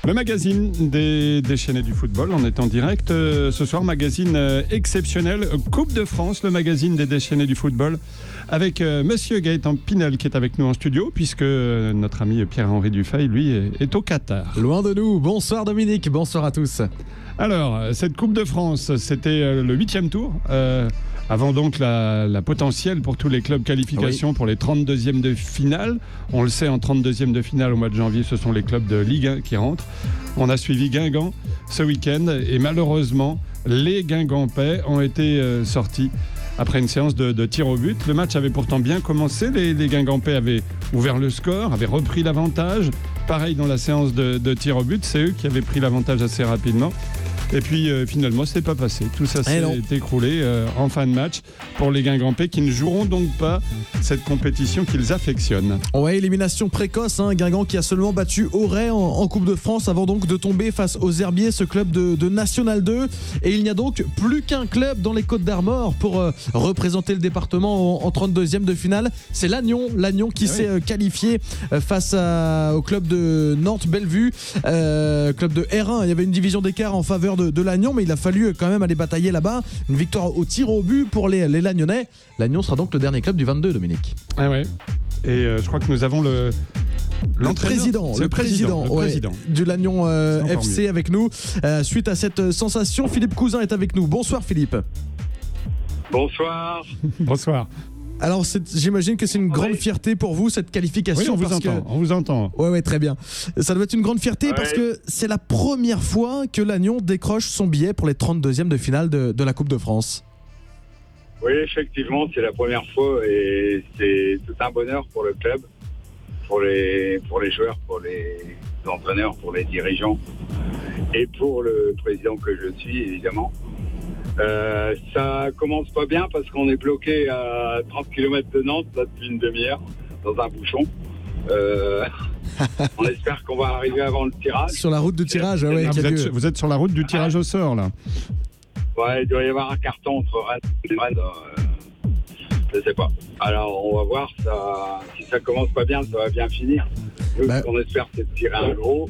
Le magazine des déchaînés du football, on est en direct ce soir, magazine exceptionnel, Coupe de France, le magazine des déchaînés du football, avec Monsieur Gaëtan Pinel qui est avec nous en studio, puisque notre ami Pierre-Henri Dufay, lui, est au Qatar. Loin de nous. Bonsoir Dominique, bonsoir à tous. Alors, cette Coupe de France, c'était le 8e tour, avant donc la potentielle pour tous les clubs qualification pour les 32e de finale. On le sait, en 32e de finale au mois de janvier, ce sont les clubs de Ligue 1 qui rentrent. On a suivi Guingamp ce week-end et malheureusement, les Guingampais ont été sortis après une séance de tir au but. Le match avait pourtant bien commencé. Les Guingampais avaient ouvert le score, avaient repris l'avantage. Pareil dans la séance de tir au but, c'est eux qui avaient pris l'avantage assez rapidement. Et puis finalement, c'est pas passé. Tout ça s'est écroulé en fin de match pour les Guingampais qui ne joueront donc pas cette compétition qu'ils affectionnent. Ouais, élimination précoce. Guingamp qui a seulement battu Auray en Coupe de France avant donc de tomber face aux Herbiers, ce club de National 2. Et il n'y a donc plus qu'un club dans les Côtes d'Armor pour représenter le département en 32e de finale. C'est Lannion qui s'est qualifié face au club de Nantes-Bellevue, club de R1. Il y avait une division d'écart en faveur de Lannion, mais il a fallu quand même aller batailler là-bas. Une victoire au tir au but pour les Lagnonnais. Lannion sera donc le dernier club du 22, Dominique. Ah ouais. Et je crois que nous avons le président du Lannion FC avec nous. Suite à cette sensation, Philippe Cousin est avec nous. Bonsoir Philippe. Bonsoir. Bonsoir. Alors, j'imagine que c'est une grande fierté pour vous, cette qualification. Oui, on vous entend. Ouais, très bien. Ça doit être une grande fierté parce que c'est la première fois que Lannion décroche son billet pour les 32e de finale de la Coupe de France. Oui, effectivement, c'est la première fois et c'est tout un bonheur pour le club, pour les joueurs, pour les entraîneurs, pour les dirigeants et pour le président que je suis, évidemment. Ça commence pas bien parce qu'on est bloqué à 30 km de Nantes là, depuis une demi-heure dans un bouchon. On espère qu'on va arriver avant le tirage. Sur la route du tirage, vous êtes sur la route du tirage au sort là. Ouais, il doit y avoir un carton entre Rennes et Rennes. Je sais pas. Alors on va voir si ça commence pas bien, ça va bien finir. Nous, ce qu'on espère, c'est de tirer un gros.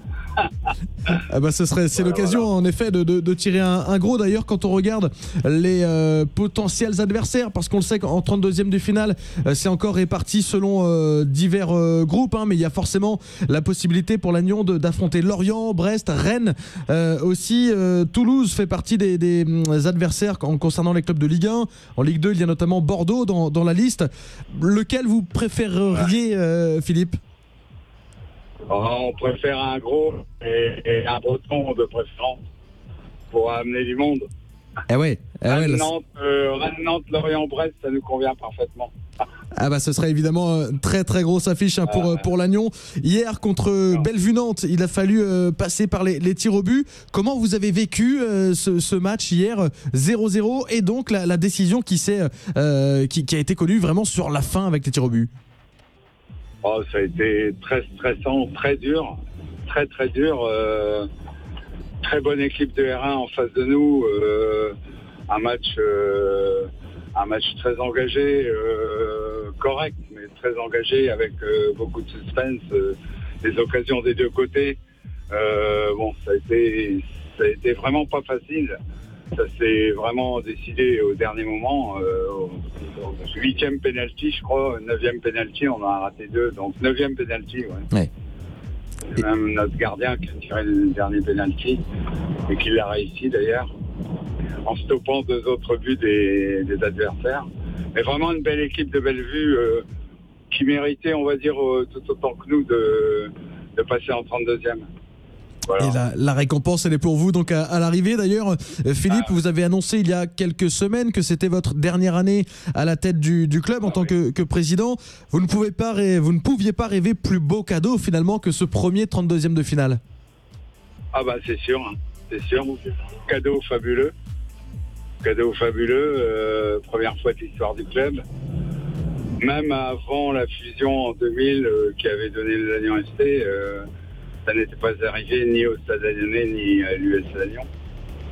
C'est l'occasion en effet de tirer un gros. D'ailleurs, quand on regarde les potentiels adversaires, parce qu'on le sait qu'en 32e de finale, c'est encore réparti selon divers groupes, mais il y a forcément la possibilité pour Lannion d'affronter Lorient, Brest, Rennes aussi. Toulouse fait partie des adversaires concernant les clubs de Ligue 1. En Ligue 2, il y a notamment Bordeaux dans la liste. Lequel vous préféreriez, Philippe ? On préfère un gros et un breton de préférence pour amener du monde. Rennes, Nantes, Lorient, Brest, ça nous convient parfaitement. Ce serait évidemment très très grosse affiche pour Lannion. Hier contre Bellevue-Nantes, il a fallu passer par les tirs au but. Comment vous avez vécu ce match hier 0-0 et donc la décision qui a été connue vraiment sur la fin avec les tirs au but? Ça a été très stressant, très dur, très très dur. Très bonne équipe de R1 en face de nous. Un match très engagé, correct, mais très engagé avec beaucoup de suspense, des occasions des deux côtés. Ça a été vraiment pas facile. Ça s'est vraiment décidé au dernier moment. 8e penalty, je crois. 9e penalty, on en a raté 2. Donc 9e penalty, ouais. C'est même notre gardien qui a tiré le dernier penalty et qui l'a réussi d'ailleurs, en stoppant 2 autres buts des adversaires. Mais vraiment une belle équipe de Bellevue qui méritait, on va dire, tout autant que nous de passer en 32e. Voilà. Et la récompense, elle est pour vous donc à l'arrivée. D'ailleurs, Philippe, vous avez annoncé il y a quelques semaines que c'était votre dernière année à la tête du club en tant que président. Vous ne pouviez pas rêver plus beau cadeau finalement que ce premier 32e de finale. C'est sûr, c'est sûr. Cadeau fabuleux. Première fois de l'histoire du club. Même avant la fusion en 2000 qui avait donné le Lannion FC, ça n'était pas arrivé ni au Stade Lagnonnais ni à l'US Lannion.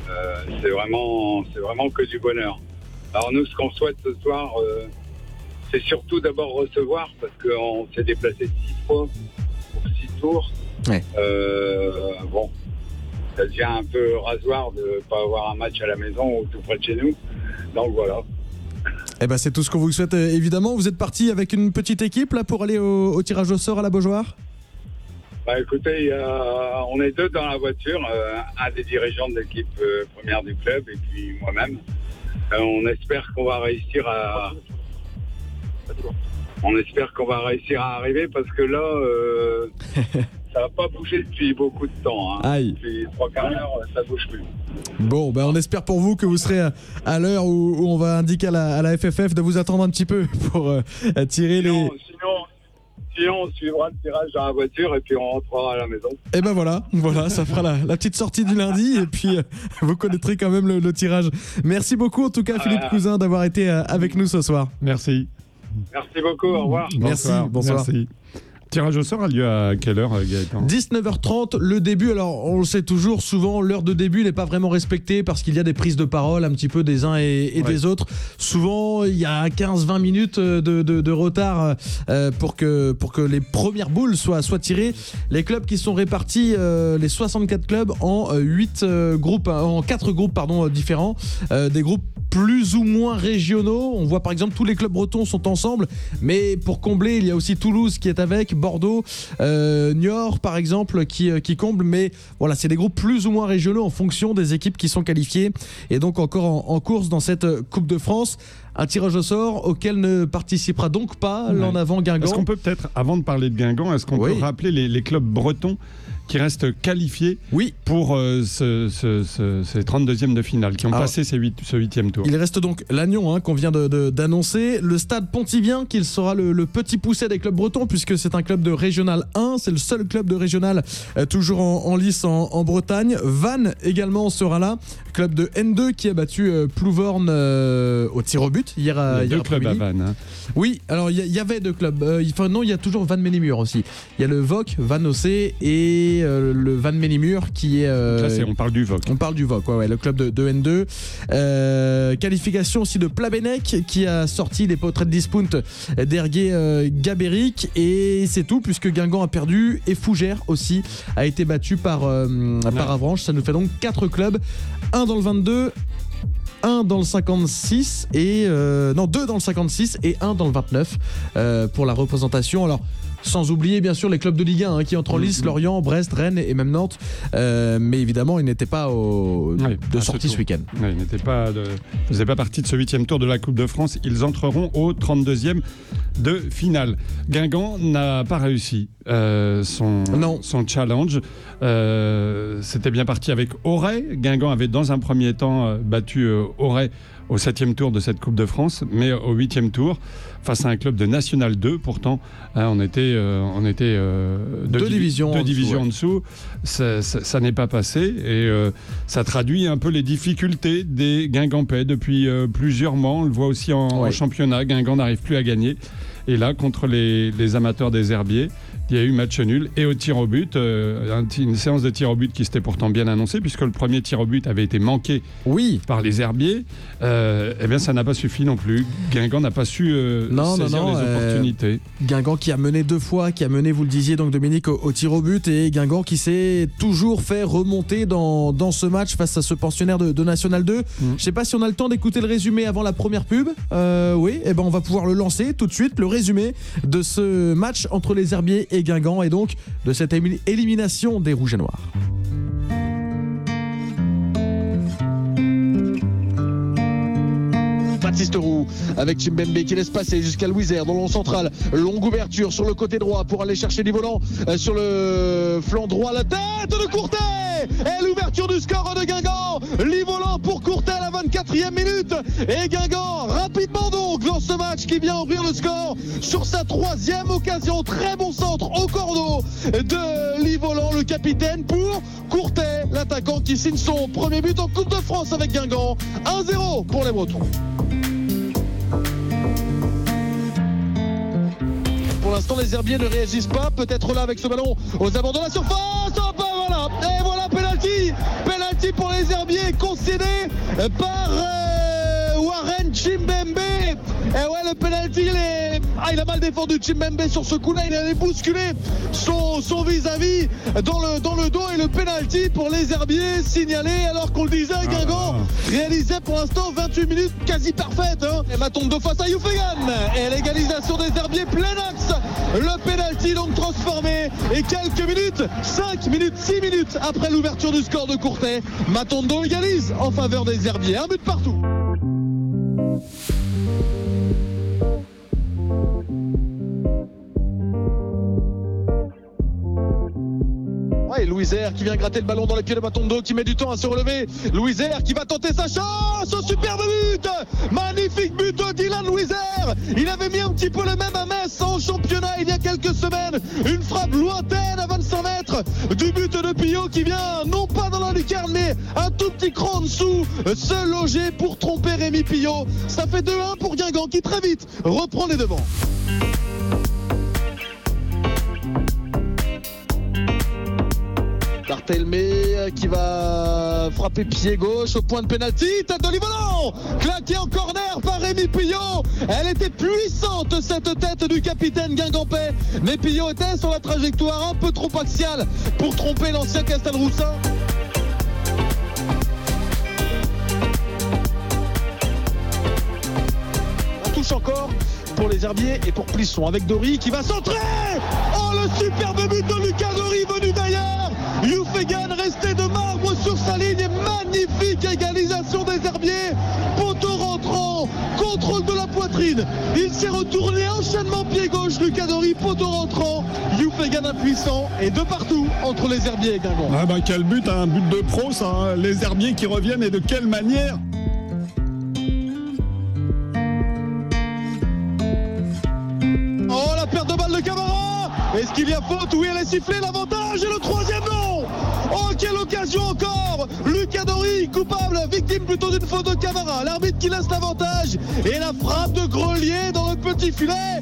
C'est vraiment que du bonheur. Alors nous, ce qu'on souhaite ce soir, c'est surtout d'abord recevoir, parce qu'on s'est déplacé 6 fois pour 6 tours. Ouais. Bon, ça devient un peu rasoir de ne pas avoir un match à la maison ou tout près de chez nous. Donc voilà. Eh ben, c'est tout ce qu'on vous souhaite, évidemment. Vous êtes parti avec une petite équipe là, pour aller au tirage au sort à la Beaujoire ? Bah écoutez, on est 2 dans la voiture, un des dirigeants de l'équipe première du club et puis moi-même. On espère qu'on va réussir à arriver parce que là, ça n'a pas bougé depuis beaucoup de temps. Hein. Aïe. Depuis 3 quarts d'heure, ça ne bouge plus. Bon, ben on espère pour vous que vous serez à l'heure où on va indiquer à la FFF de vous attendre un petit peu pour tirer les... Sinon, on suivra le tirage dans la voiture et puis on rentrera à la maison. Et ben voilà, ça fera la petite sortie du lundi et puis vous connaîtrez quand même le tirage. Merci beaucoup en tout cas Philippe Cousin d'avoir été avec nous ce soir. Merci. Merci beaucoup, au revoir. Bonsoir. Merci. Tirage au sort a lieu à quelle heure, Gaëtan ? 19h30, le début. Alors, on le sait toujours, souvent, l'heure de début n'est pas vraiment respectée parce qu'il y a des prises de parole un petit peu des uns et des autres. Souvent, il y a 15-20 minutes de retard pour que les premières boules soient tirées. Les clubs qui sont répartis, les 64 clubs, en 4 groupes différents. Des groupes plus ou moins régionaux. On voit par exemple tous les clubs bretons sont ensemble, mais pour combler, il y a aussi Toulouse qui est avec, Bordeaux, Niort par exemple qui comble, mais voilà, c'est des groupes plus ou moins régionaux en fonction des équipes qui sont qualifiées et donc encore en course dans cette Coupe de France. Un tirage au sort auquel ne participera donc pas l'en avant Guingamp. Est-ce qu'on peut peut-être, avant de parler de Guingamp, est-ce qu'on peut rappeler les clubs bretons qui restent qualifiés pour ces 32e de finale, qui ont passé ce 8e tour. Il reste donc Lannion qu'on vient d'annoncer, le Stade Pontivien qui sera le petit poussé des clubs bretons puisque c'est un club de Régional 1, c'est le seul club de Régional toujours en lice en Bretagne. Vannes également sera là, club de N2 qui a battu Plouvorne au tir au but hier après-midi. 2 clubs à Vannes. Hein. Oui, alors il y avait 2 clubs. Non, il y a toujours Vannes-Ménimur aussi. Il y a le VOC, Vannes OC et le Vannes-Ménimur qui est... Là, on parle du VOC. On parle du VOC, le club de N2. Qualification aussi de Plabennec qui a sorti les portraits de Dispunt d'Ergué Gabéric. Et c'est tout puisque Guingamp a perdu et Fougères aussi a été battu par Avranches. Ça nous fait donc 4 clubs. 1 dans le 22... 1 dans le 56 et 2 dans le 56 et 1 dans le 29 pour la représentation. Alors sans oublier bien sûr les clubs de Ligue 1 qui entrent en lice, Lorient, Brest, Rennes et même Nantes. Mais évidemment, ils n'étaient pas de sortie ce week-end. Oui, ils n'étaient pas faisaient pas partie de ce 8e tour de la Coupe de France. Ils entreront au 32e de finale. Guingamp n'a pas réussi son challenge. C'était bien parti avec Auray. Guingamp avait dans un premier temps battu Auray au 7e tour de cette Coupe de France, mais au 8e tour, face à un club de National 2, pourtant, on était deux divisions en dessous. Ça n'est pas passé et ça traduit un peu les difficultés des Guingampais depuis plusieurs mois. On le voit aussi en championnat. Guingamp n'arrive plus à gagner. Et là, contre les amateurs des herbiers, il y a eu match nul et au tir au but, une séance de tir au but qui s'était pourtant bien annoncée puisque le premier tir au but avait été manqué par les herbiers. Eh bien, ça n'a pas suffi non plus. Guingamp n'a pas su saisir les opportunités. Guingamp qui a mené 2 fois, vous le disiez donc Dominique, au tir au but, et Guingamp qui s'est toujours fait remonter dans ce match face à ce pensionnaire de National 2. Je ne sais pas si on a le temps d'écouter le résumé avant la première pub. Oui, eh ben on va pouvoir le lancer tout de suite, le résumé de ce match entre les herbiers et Guingamp et donc de cette élimination des Rouges et Noirs. Baptiste Roux avec Chimbembe qui laisse passer jusqu'à Louisère dans le long central. Longue ouverture sur le côté droit pour aller chercher Livolan sur le flanc droit. La tête de Courtet et l'ouverture du score de Guingamp. Livolan pour Courtet à la 24e minute. Et Guingamp rapidement donc dans ce match qui vient ouvrir le score sur sa 3e occasion. Très bon centre au cordeau de Livolan, le capitaine, pour Courtet, l'attaquant qui signe son premier but en Coupe de France avec Guingamp. 1-0 pour les Bretons. Pour l'instant, les herbiers ne réagissent pas. Peut-être là avec ce ballon aux abords de la surface. Hop, voilà. Et voilà, penalty pour les herbiers concédé par Warren Chimbembe. Et ouais, le penalty, il a mal défendu Chimbembe sur ce coup-là. Il allait bousculer son vis-à-vis dans le dos. Et le penalty pour les Herbiers signalé, alors qu'on le disait, Guingamp réalisait pour l'instant 28 minutes quasi parfaites. Et Matondo face à Youfegan. Et l'égalisation des Herbiers plein axe. Le penalty donc transformé. Et quelques minutes, 5 minutes, 6 minutes après l'ouverture du score de Courtais, Matondo égalise en faveur des Herbiers. Un but partout. Et Louiser qui vient gratter le ballon dans les pieds de Matondo, qui met du temps à se relever. Louiser qui va tenter sa chance. Superbe but, magnifique but de Dylan Louiser. Il avait mis un petit peu le même à Metz en championnat il y a quelques semaines. Une frappe lointaine à 25 mètres du but de Pillot, qui vient non pas dans la lucarne mais un tout petit cran en dessous se loger pour tromper Rémi Pillot. Ça fait 2-1 pour Guingamp, qui très vite reprend les devants. Barthelmé qui va frapper pied gauche au point de pénalty, tête d'Olivolan, claqué en corner par Rémi Pillot. Elle était puissante cette tête du capitaine guingampais, mais Pillot était sur la trajectoire un peu trop axiale pour tromper l'ancien Castelroussin. On touche encore pour les Herbiers et pour Plisson avec Dory qui va centrer. Oh, le superbe but de Lucas Dory venu d'ailleurs. Youfegan resté de marbre sur sa ligne. Magnifique égalisation des Herbiers. Poteau rentrant, contrôle de la poitrine. Il s'est retourné, enchaînement pied gauche. Lucas Dory, poteau rentrant. Youfegan impuissant et de partout entre les Herbiers et Guingamp. Ah bah quel but, un but de pro ça, hein. Les Herbiers qui reviennent, et de quelle manière. Oh, la perte de balle de Camara. Est-ce qu'il y a faute? Oui, elle est sifflée, l'avantage, et le troisième non. Oh, quelle occasion encore. Lucas Dory, coupable, victime plutôt d'une faute de Camara. L'arbitre qui laisse l'avantage, et la frappe de Grelier dans le petit filet.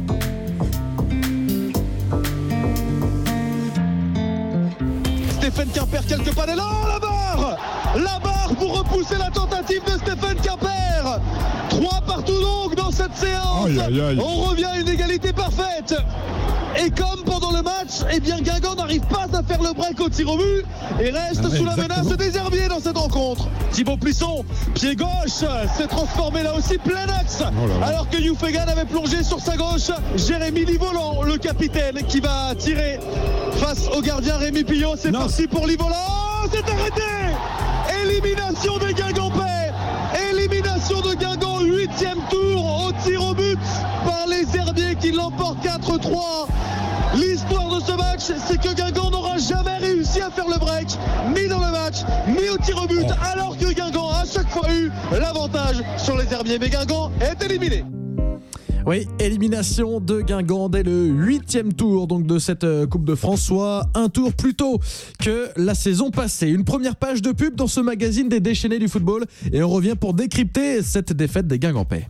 Stéphane Quimper quelque part, et là, la barre pour repousser la tentative de Stéphane Quimper. 3 partout donc dans cette séance. Aïe, aïe, aïe. On revient à une égalité parfaite. Et comme pendant le match, eh bien Guingamp n'arrive pas à faire le break au tir au but et reste sous la menace des Herbiers dans cette rencontre. Thibaut Plisson, pied gauche, s'est transformé là aussi plein axe. Alors que Youfegan avait plongé sur sa gauche. Jérémy Livolan, le capitaine, qui va tirer face au gardien Rémi Pillot. C'est parti pour Livolan. C'est arrêté. Élimination des Guingampais. Élimination de Guingamp, 8e tour au tir au but par les Herbiers qui l'emportent 4-3. L'histoire de ce match, c'est que Guingamp n'aura jamais réussi à faire le break, ni dans le match, ni au tir au but, alors que Guingamp a à chaque fois eu l'avantage sur les Herbiers. Mais Guingamp est éliminé. Oui, élimination de Guingamp dès le 8e tour donc de cette Coupe de France, soit un tour plus tôt que la saison passée. Une première page de pub dans ce magazine des déchaînés du football et on revient pour décrypter cette défaite des Guingampais.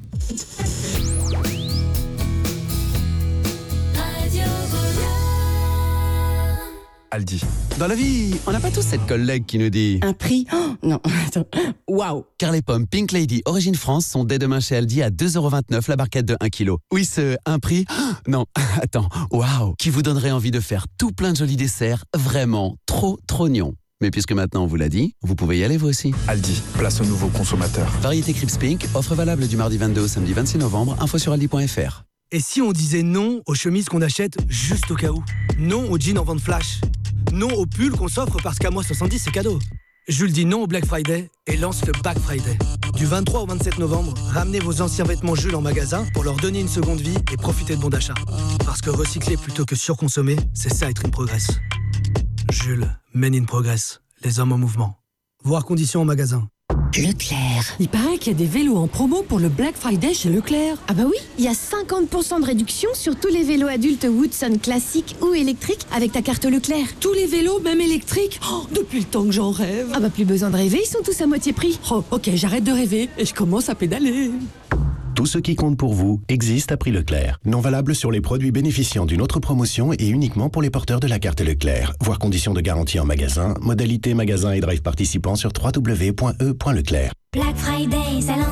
Aldi. Dans la vie, on n'a pas tous cette collègue qui nous dit un prix. Oh, non, attends. Waouh. Car les pommes Pink Lady Origine France sont dès demain chez Aldi à 2,29€ la barquette de 1 kg. Oui, ce un prix. Oh, non, attends. Waouh. Qui vous donnerait envie de faire tout plein de jolis desserts, vraiment trop nions. Mais puisque maintenant on vous l'a dit, vous pouvez y aller vous aussi. Aldi, place aux nouveaux consommateurs. Variété Crips Pink, offre valable du mardi 22 au samedi 26 novembre. Info sur aldi.fr. Et si on disait non aux chemises qu'on achète juste au cas où? Non aux jeans en vente flash? Non aux pulls qu'on s'offre parce qu'à moi 70 c'est cadeau? Jules dit non au Black Friday et lance le Back Friday. Du 23 au 27 novembre, ramenez vos anciens vêtements Jules en magasin pour leur donner une seconde vie et profiter de bons d'achat. Parce que recycler plutôt que surconsommer, c'est ça être in progress. Jules, Men in Progress, les hommes en mouvement. Voir conditions en magasin. Leclerc. Il paraît qu'il y a des vélos en promo pour le Black Friday chez Leclerc. Ah bah oui, il y a 50% de réduction sur tous les vélos adultes Woodson classiques ou électriques avec ta carte Leclerc. Tous les vélos, même électriques? Depuis le temps que j'en rêve. Ah bah plus besoin de rêver, ils sont tous à moitié prix. Oh, ok, j'arrête de rêver et je commence à pédaler. Tout ce qui compte pour vous existe à prix Leclerc. Non valable sur les produits bénéficiant d'une autre promotion et uniquement pour les porteurs de la carte Leclerc. Voir conditions de garantie en magasin, modalité magasin et drive participant sur www.e.leclerc. Black Friday, Zalando.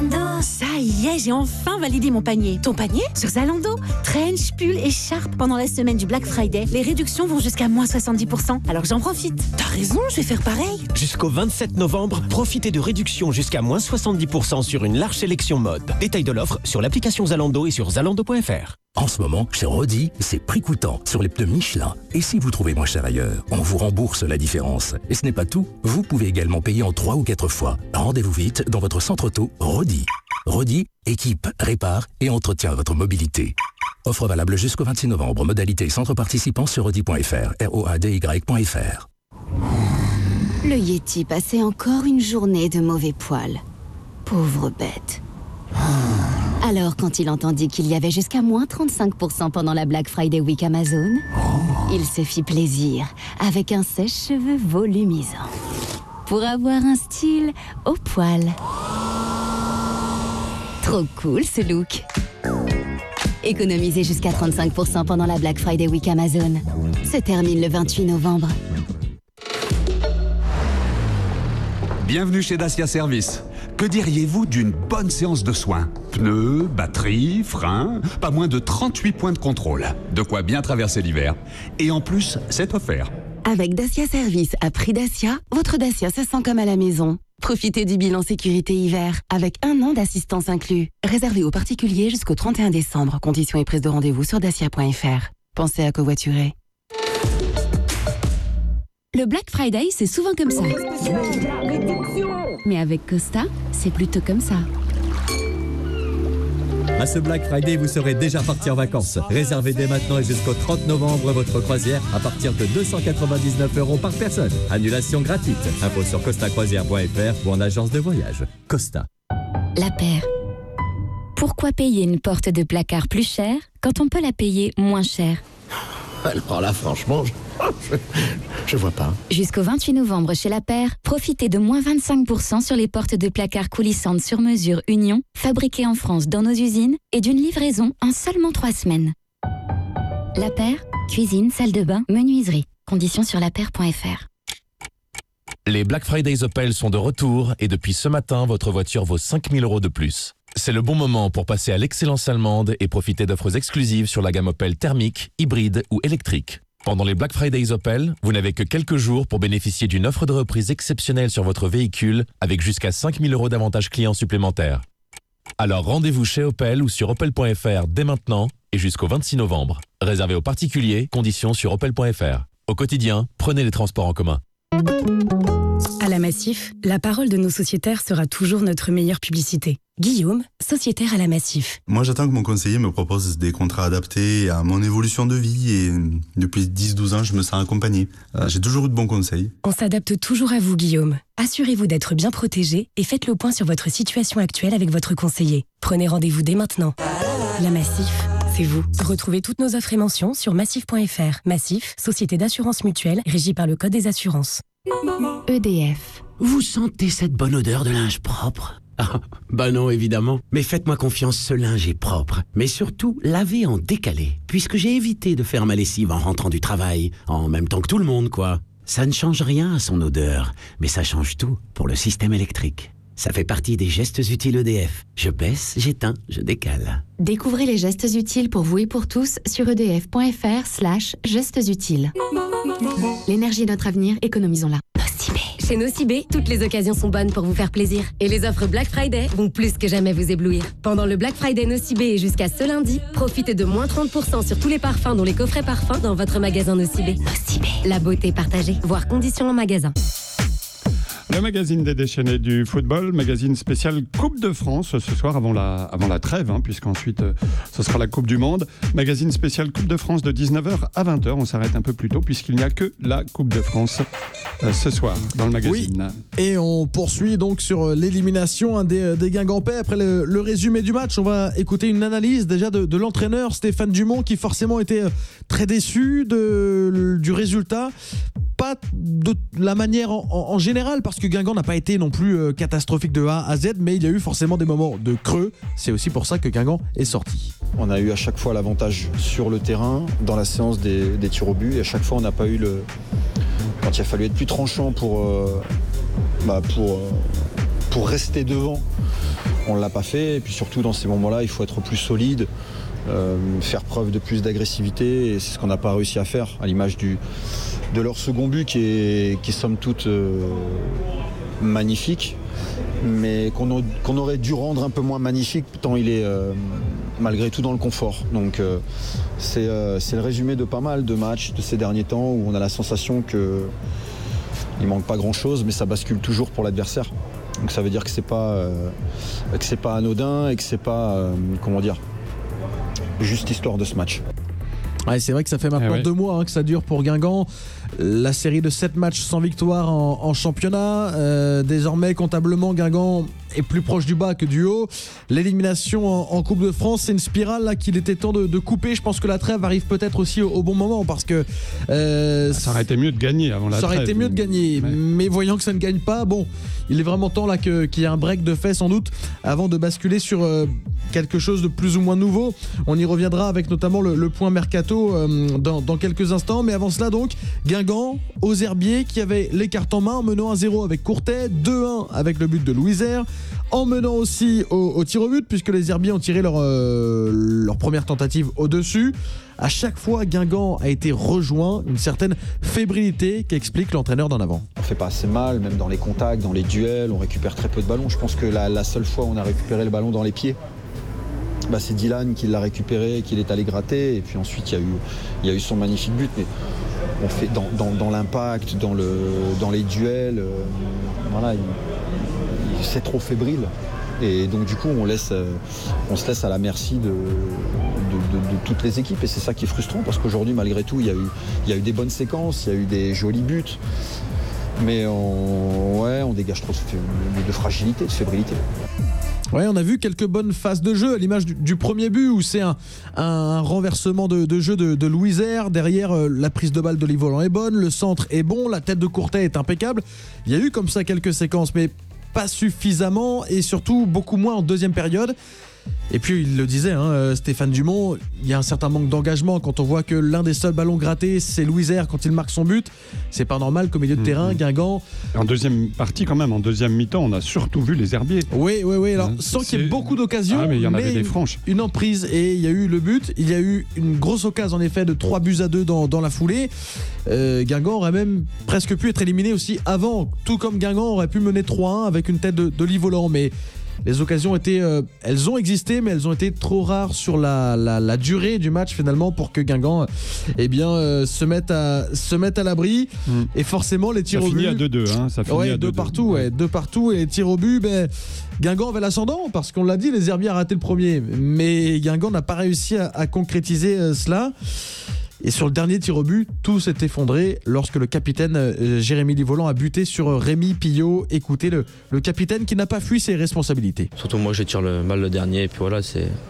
Ça y est, j'ai enfin validé mon panier. Ton panier ? Sur Zalando. Trench, pull, écharpe. Pendant la semaine du Black Friday, les réductions vont jusqu'à moins 70%. Alors j'en profite. T'as raison, je vais faire pareil. Jusqu'au 27 novembre, profitez de réductions jusqu'à moins 70% sur une large sélection mode. Détail de l'offre sur l'application Zalando et sur zalando.fr. En ce moment, chez Rodi, c'est prix coûtant sur les pneus Michelin. Et si vous trouvez moins cher ailleurs, on vous rembourse la différence. Et ce n'est pas tout, vous pouvez également payer en 3 ou 4 fois. Rendez-vous vite dans votre centre auto Rodi. Rodi, équipe, répare et entretient votre mobilité. Offre valable jusqu'au 26 novembre. Modalité centre participant sur rodi.fr, ROADY.fr. Le Yeti passait encore une journée de mauvais poil. Pauvre bête. Alors, quand il entendit qu'il y avait jusqu'à moins 35% pendant la Black Friday Week Amazon, il se fit plaisir avec un sèche-cheveux volumisant. Pour avoir un style au poil. Trop cool ce look. Économisez jusqu'à 35% pendant la Black Friday Week Amazon. Se termine le 28 novembre. Bienvenue chez Dacia Service. Que diriez-vous d'une bonne séance de soins ? Pneus, batterie, freins, pas moins de 38 points de contrôle. De quoi bien traverser l'hiver. Et en plus, c'est offert. Avec Dacia Service à prix Dacia, votre Dacia se sent comme à la maison. Profitez du bilan sécurité hiver, avec 1 an d'assistance inclus. Réservé aux particuliers jusqu'au 31 décembre. Conditions et prise de rendez-vous sur dacia.fr. Pensez à covoiturer. Le Black Friday, c'est souvent comme ça. Mais avec Costa, c'est plutôt comme ça. À ce Black Friday, vous serez déjà parti en vacances. Réservez dès maintenant et jusqu'au 30 novembre votre croisière à partir de 299 € par personne. Annulation gratuite. Info sur costacroisière.fr ou en agence de voyage. Costa. La paire. Pourquoi payer une porte de placard plus chère quand on peut la payer moins cher ? Alors là, franchement, je vois pas. Jusqu'au 28 novembre chez La Paire, profitez de moins 25% sur les portes de placard coulissantes sur mesure Union, fabriquées en France dans nos usines et d'une livraison en seulement 3 semaines. La Paire, cuisine, salle de bain, menuiserie. Conditions sur lapaire.fr. Les Black Fridays Opel sont de retour et depuis ce matin, votre voiture vaut 5 000 € de plus. C'est le bon moment pour passer à l'excellence allemande et profiter d'offres exclusives sur la gamme Opel thermique, hybride ou électrique. Pendant les Black Fridays Opel, vous n'avez que quelques jours pour bénéficier d'une offre de reprise exceptionnelle sur votre véhicule avec jusqu'à 5 000 € d'avantages clients supplémentaires. Alors rendez-vous chez Opel ou sur opel.fr dès maintenant et jusqu'au 26 novembre. Réservé aux particuliers, conditions sur opel.fr. Au quotidien, prenez les transports en commun. À la Massif, la parole de nos sociétaires sera toujours notre meilleure publicité. Guillaume, sociétaire à la Massif. Moi, j'attends que mon conseiller me propose des contrats adaptés à mon évolution de vie et depuis 10-12 ans, je me sens accompagné. J'ai toujours eu de bons conseils. On s'adapte toujours à vous, Guillaume. Assurez-vous d'être bien protégé et faites le point sur votre situation actuelle avec votre conseiller. Prenez rendez-vous dès maintenant. La Massif, c'est vous. Retrouvez toutes nos offres et mentions sur massif.fr. Massif, société d'assurance mutuelle régie par le Code des assurances. EDF. Vous sentez cette bonne odeur de linge propre ? Ah, bah non, évidemment. Mais faites-moi confiance, ce linge est propre. Mais surtout, lavez en décalé. Puisque j'ai évité de faire ma lessive en rentrant du travail. En même temps que tout le monde, quoi. Ça ne change rien à son odeur. Mais ça change tout pour le système électrique. Ça fait partie des gestes utiles EDF. Je baisse, j'éteins, je décale. Découvrez les gestes utiles pour vous et pour tous sur edf.fr/gestes utiles. L'énergie est notre avenir, économisons-la. Nocibé. Chez Nocibé, toutes les occasions sont bonnes pour vous faire plaisir. Et les offres Black Friday vont plus que jamais vous éblouir. Pendant le Black Friday Nocibé et jusqu'à ce lundi, profitez de moins 30% sur tous les parfums, dont les coffrets parfums dans votre magasin Nocibé. Nocibé. La beauté partagée. Voir conditions en magasin. Le magazine des déchaînés du football, magazine spécial Coupe de France ce soir avant la trêve, puisqu'ensuite ce sera la Coupe du Monde. Magazine spécial Coupe de France de 19h à 20h. On s'arrête un peu plus tôt puisqu'il n'y a que la Coupe de France ce soir dans le magazine. Oui. Et on poursuit donc sur l'élimination des Guingampais. Après le résumé du match, on va écouter une analyse déjà de l'entraîneur Stéphane Dumont qui forcément était très déçu du résultat. Pas de la manière en général parce que Guingamp n'a pas été non plus catastrophique de A à Z, mais il y a eu forcément des moments de creux. C'est aussi pour ça que Guingamp est sorti. On a eu à chaque fois l'avantage sur le terrain, dans la séance des tirs au but, et à chaque fois on n'a pas eu quand il a fallu être plus tranchant pour rester devant. on ne l'a pas fait. Et puis surtout dans ces moments-là, il faut être plus solide, faire preuve de plus d'agressivité. Et c'est ce qu'on n'a pas réussi à faire, à l'image de leur second but qui est somme toute magnifique, mais qu'on aurait dû rendre un peu moins magnifique tant il est malgré tout dans le confort. Donc c'est le résumé de pas mal de matchs de ces derniers temps où on a la sensation qu'il manque pas grand-chose, mais ça bascule toujours pour l'adversaire. Donc ça veut dire que c'est pas anodin et que c'est pas juste histoire de ce match. Ouais, c'est vrai que ça fait maintenant 2 mois que ça dure pour Guingamp. La série de 7 matchs sans victoire en championnat. Désormais, comptablement, Guingamp est plus proche du bas que du haut. L'élimination en Coupe de France, c'est une spirale là qu'il était temps de couper. Je pense que la trêve arrive peut-être aussi au bon moment parce que ça aurait été mieux de gagner avant la trêve. Ça aurait été mieux de gagner, mais voyant que ça ne gagne pas, bon, il est vraiment temps là qu'il y ait un break de fait sans doute avant de basculer sur quelque chose de plus ou moins nouveau. On y reviendra avec notamment le point mercato dans quelques instants, mais avant cela donc, Guingamp aux Herbiers qui avait les cartes en main en menant 1-0 avec Courtet, 2-1 avec le but de Louisère, en menant aussi au tir au but puisque les Herbiers ont tiré leur première tentative au-dessus. À chaque fois, Guingamp a été rejoint, une certaine fébrilité qu'explique l'entraîneur d'en avant. On fait pas assez mal, même dans les contacts, dans les duels, on récupère très peu de ballons. Je pense que la seule fois où on a récupéré le ballon dans les pieds, c'est Dylan qui l'a récupéré, qu'il est allé gratter, et puis ensuite il y a eu son magnifique but. Mais on fait dans l'impact, dans les duels, c'est trop fébrile. Et donc du coup on se laisse à la merci de toutes les équipes, et c'est ça qui est frustrant parce qu'aujourd'hui malgré tout il y a eu des bonnes séquences, il y a eu des jolis buts, mais on dégage trop de fragilité, de fébrilité. Ouais, on a vu quelques bonnes phases de jeu à l'image du premier but où c'est un renversement de jeu de Louisère. Derrière, la prise de balle d'Olivier Volant est bonne, le centre est bon, la tête de Courtet est impeccable. Il y a eu comme ça quelques séquences, mais pas suffisamment et surtout beaucoup moins en deuxième période. Et puis il le disait, Stéphane Dumont, il y a un certain manque d'engagement quand on voit que l'un des seuls ballons grattés c'est Louisère quand il marque son but. C'est pas normal qu'au milieu de terrain, Guingamp. En deuxième partie quand même, en deuxième mi-temps, on a surtout vu les Herbiers. Oui, alors sans qu'il y ait beaucoup d'occasions, mais il y en avait des franches. Une emprise et il y a eu le but, il y a eu une grosse occasion en effet de 3-2 dans la foulée. Guingamp aurait même presque pu être éliminé aussi avant, tout comme Guingamp aurait pu mener 3-1 avec une tête d'Olivier Volant, mais les occasions elles ont existé, mais elles ont été trop rares sur la durée du match finalement pour que Guingamp se mette à l'abri. Et forcément les tirs au but. Ça finit à 2-2, ça finit à 2-2. Deux partout et les tirs au but. Guingamp avait l'ascendant parce qu'on l'a dit, les Herbiers a raté le premier, mais Guingamp n'a pas réussi à concrétiser cela. Et sur le dernier tir au but, tout s'est effondré lorsque le capitaine Jérémy Livolant a buté sur Rémi Pillot. Écoutez le capitaine qui n'a pas fui ses responsabilités. Surtout moi, je tire mal le dernier, et puis voilà,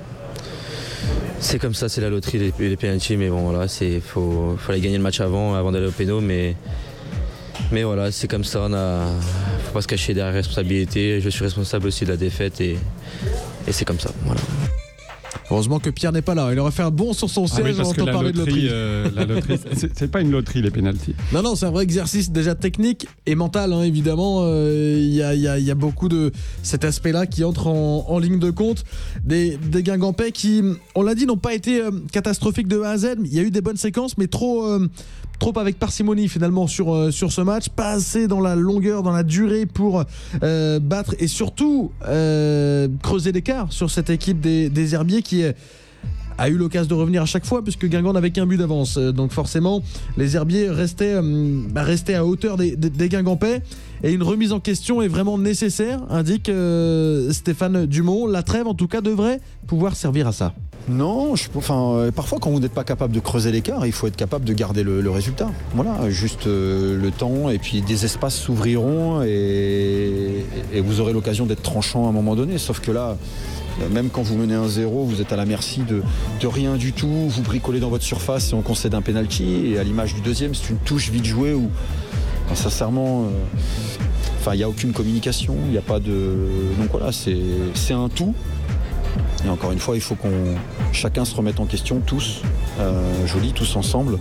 c'est comme ça, c'est la loterie, les pénaltys, mais bon voilà, fallait gagner le match avant d'aller au péno, mais voilà, c'est comme ça, faut pas se cacher derrière la responsabilité. Je suis responsable aussi de la défaite et c'est comme ça, voilà. Heureusement que Pierre n'est pas là, il aurait fait un bond sur son siège en entendant parler de loterie. La loterie, c'est pas une loterie les pénaltys. Non, c'est un vrai exercice déjà technique et mental, évidemment. Il y a beaucoup de cet aspect-là qui entre en ligne de compte. Des Guingampais qui, on l'a dit, n'ont pas été catastrophiques de A à Z. Il y a eu des bonnes séquences, mais trop avec parcimonie finalement sur ce match, pas assez dans la longueur, dans la durée pour battre et surtout creuser l'écart sur cette équipe des Herbiers qui a eu l'occasion de revenir à chaque fois puisque Guingamp n'avait qu'un but d'avance. Donc forcément, les Herbiers restaient à hauteur des Guingampais et une remise en question est vraiment nécessaire, indique Stéphane Dumont. La trêve en tout cas devrait pouvoir servir à ça. Non, parfois quand vous n'êtes pas capable de creuser l'écart, il faut être capable de garder le résultat. Voilà, juste le temps et puis des espaces s'ouvriront et vous aurez l'occasion d'être tranchant à un moment donné. Sauf que là, même quand vous menez 1-0, vous êtes à la merci de rien du tout. Vous bricolez dans votre surface et on concède un penalty. Et à l'image du deuxième, c'est une touche vite jouée où, sincèrement, il n'y a aucune communication. Il n'y a pas de. Donc voilà, c'est un tout. Et encore une fois, il faut chacun se remette en question, tous ensemble,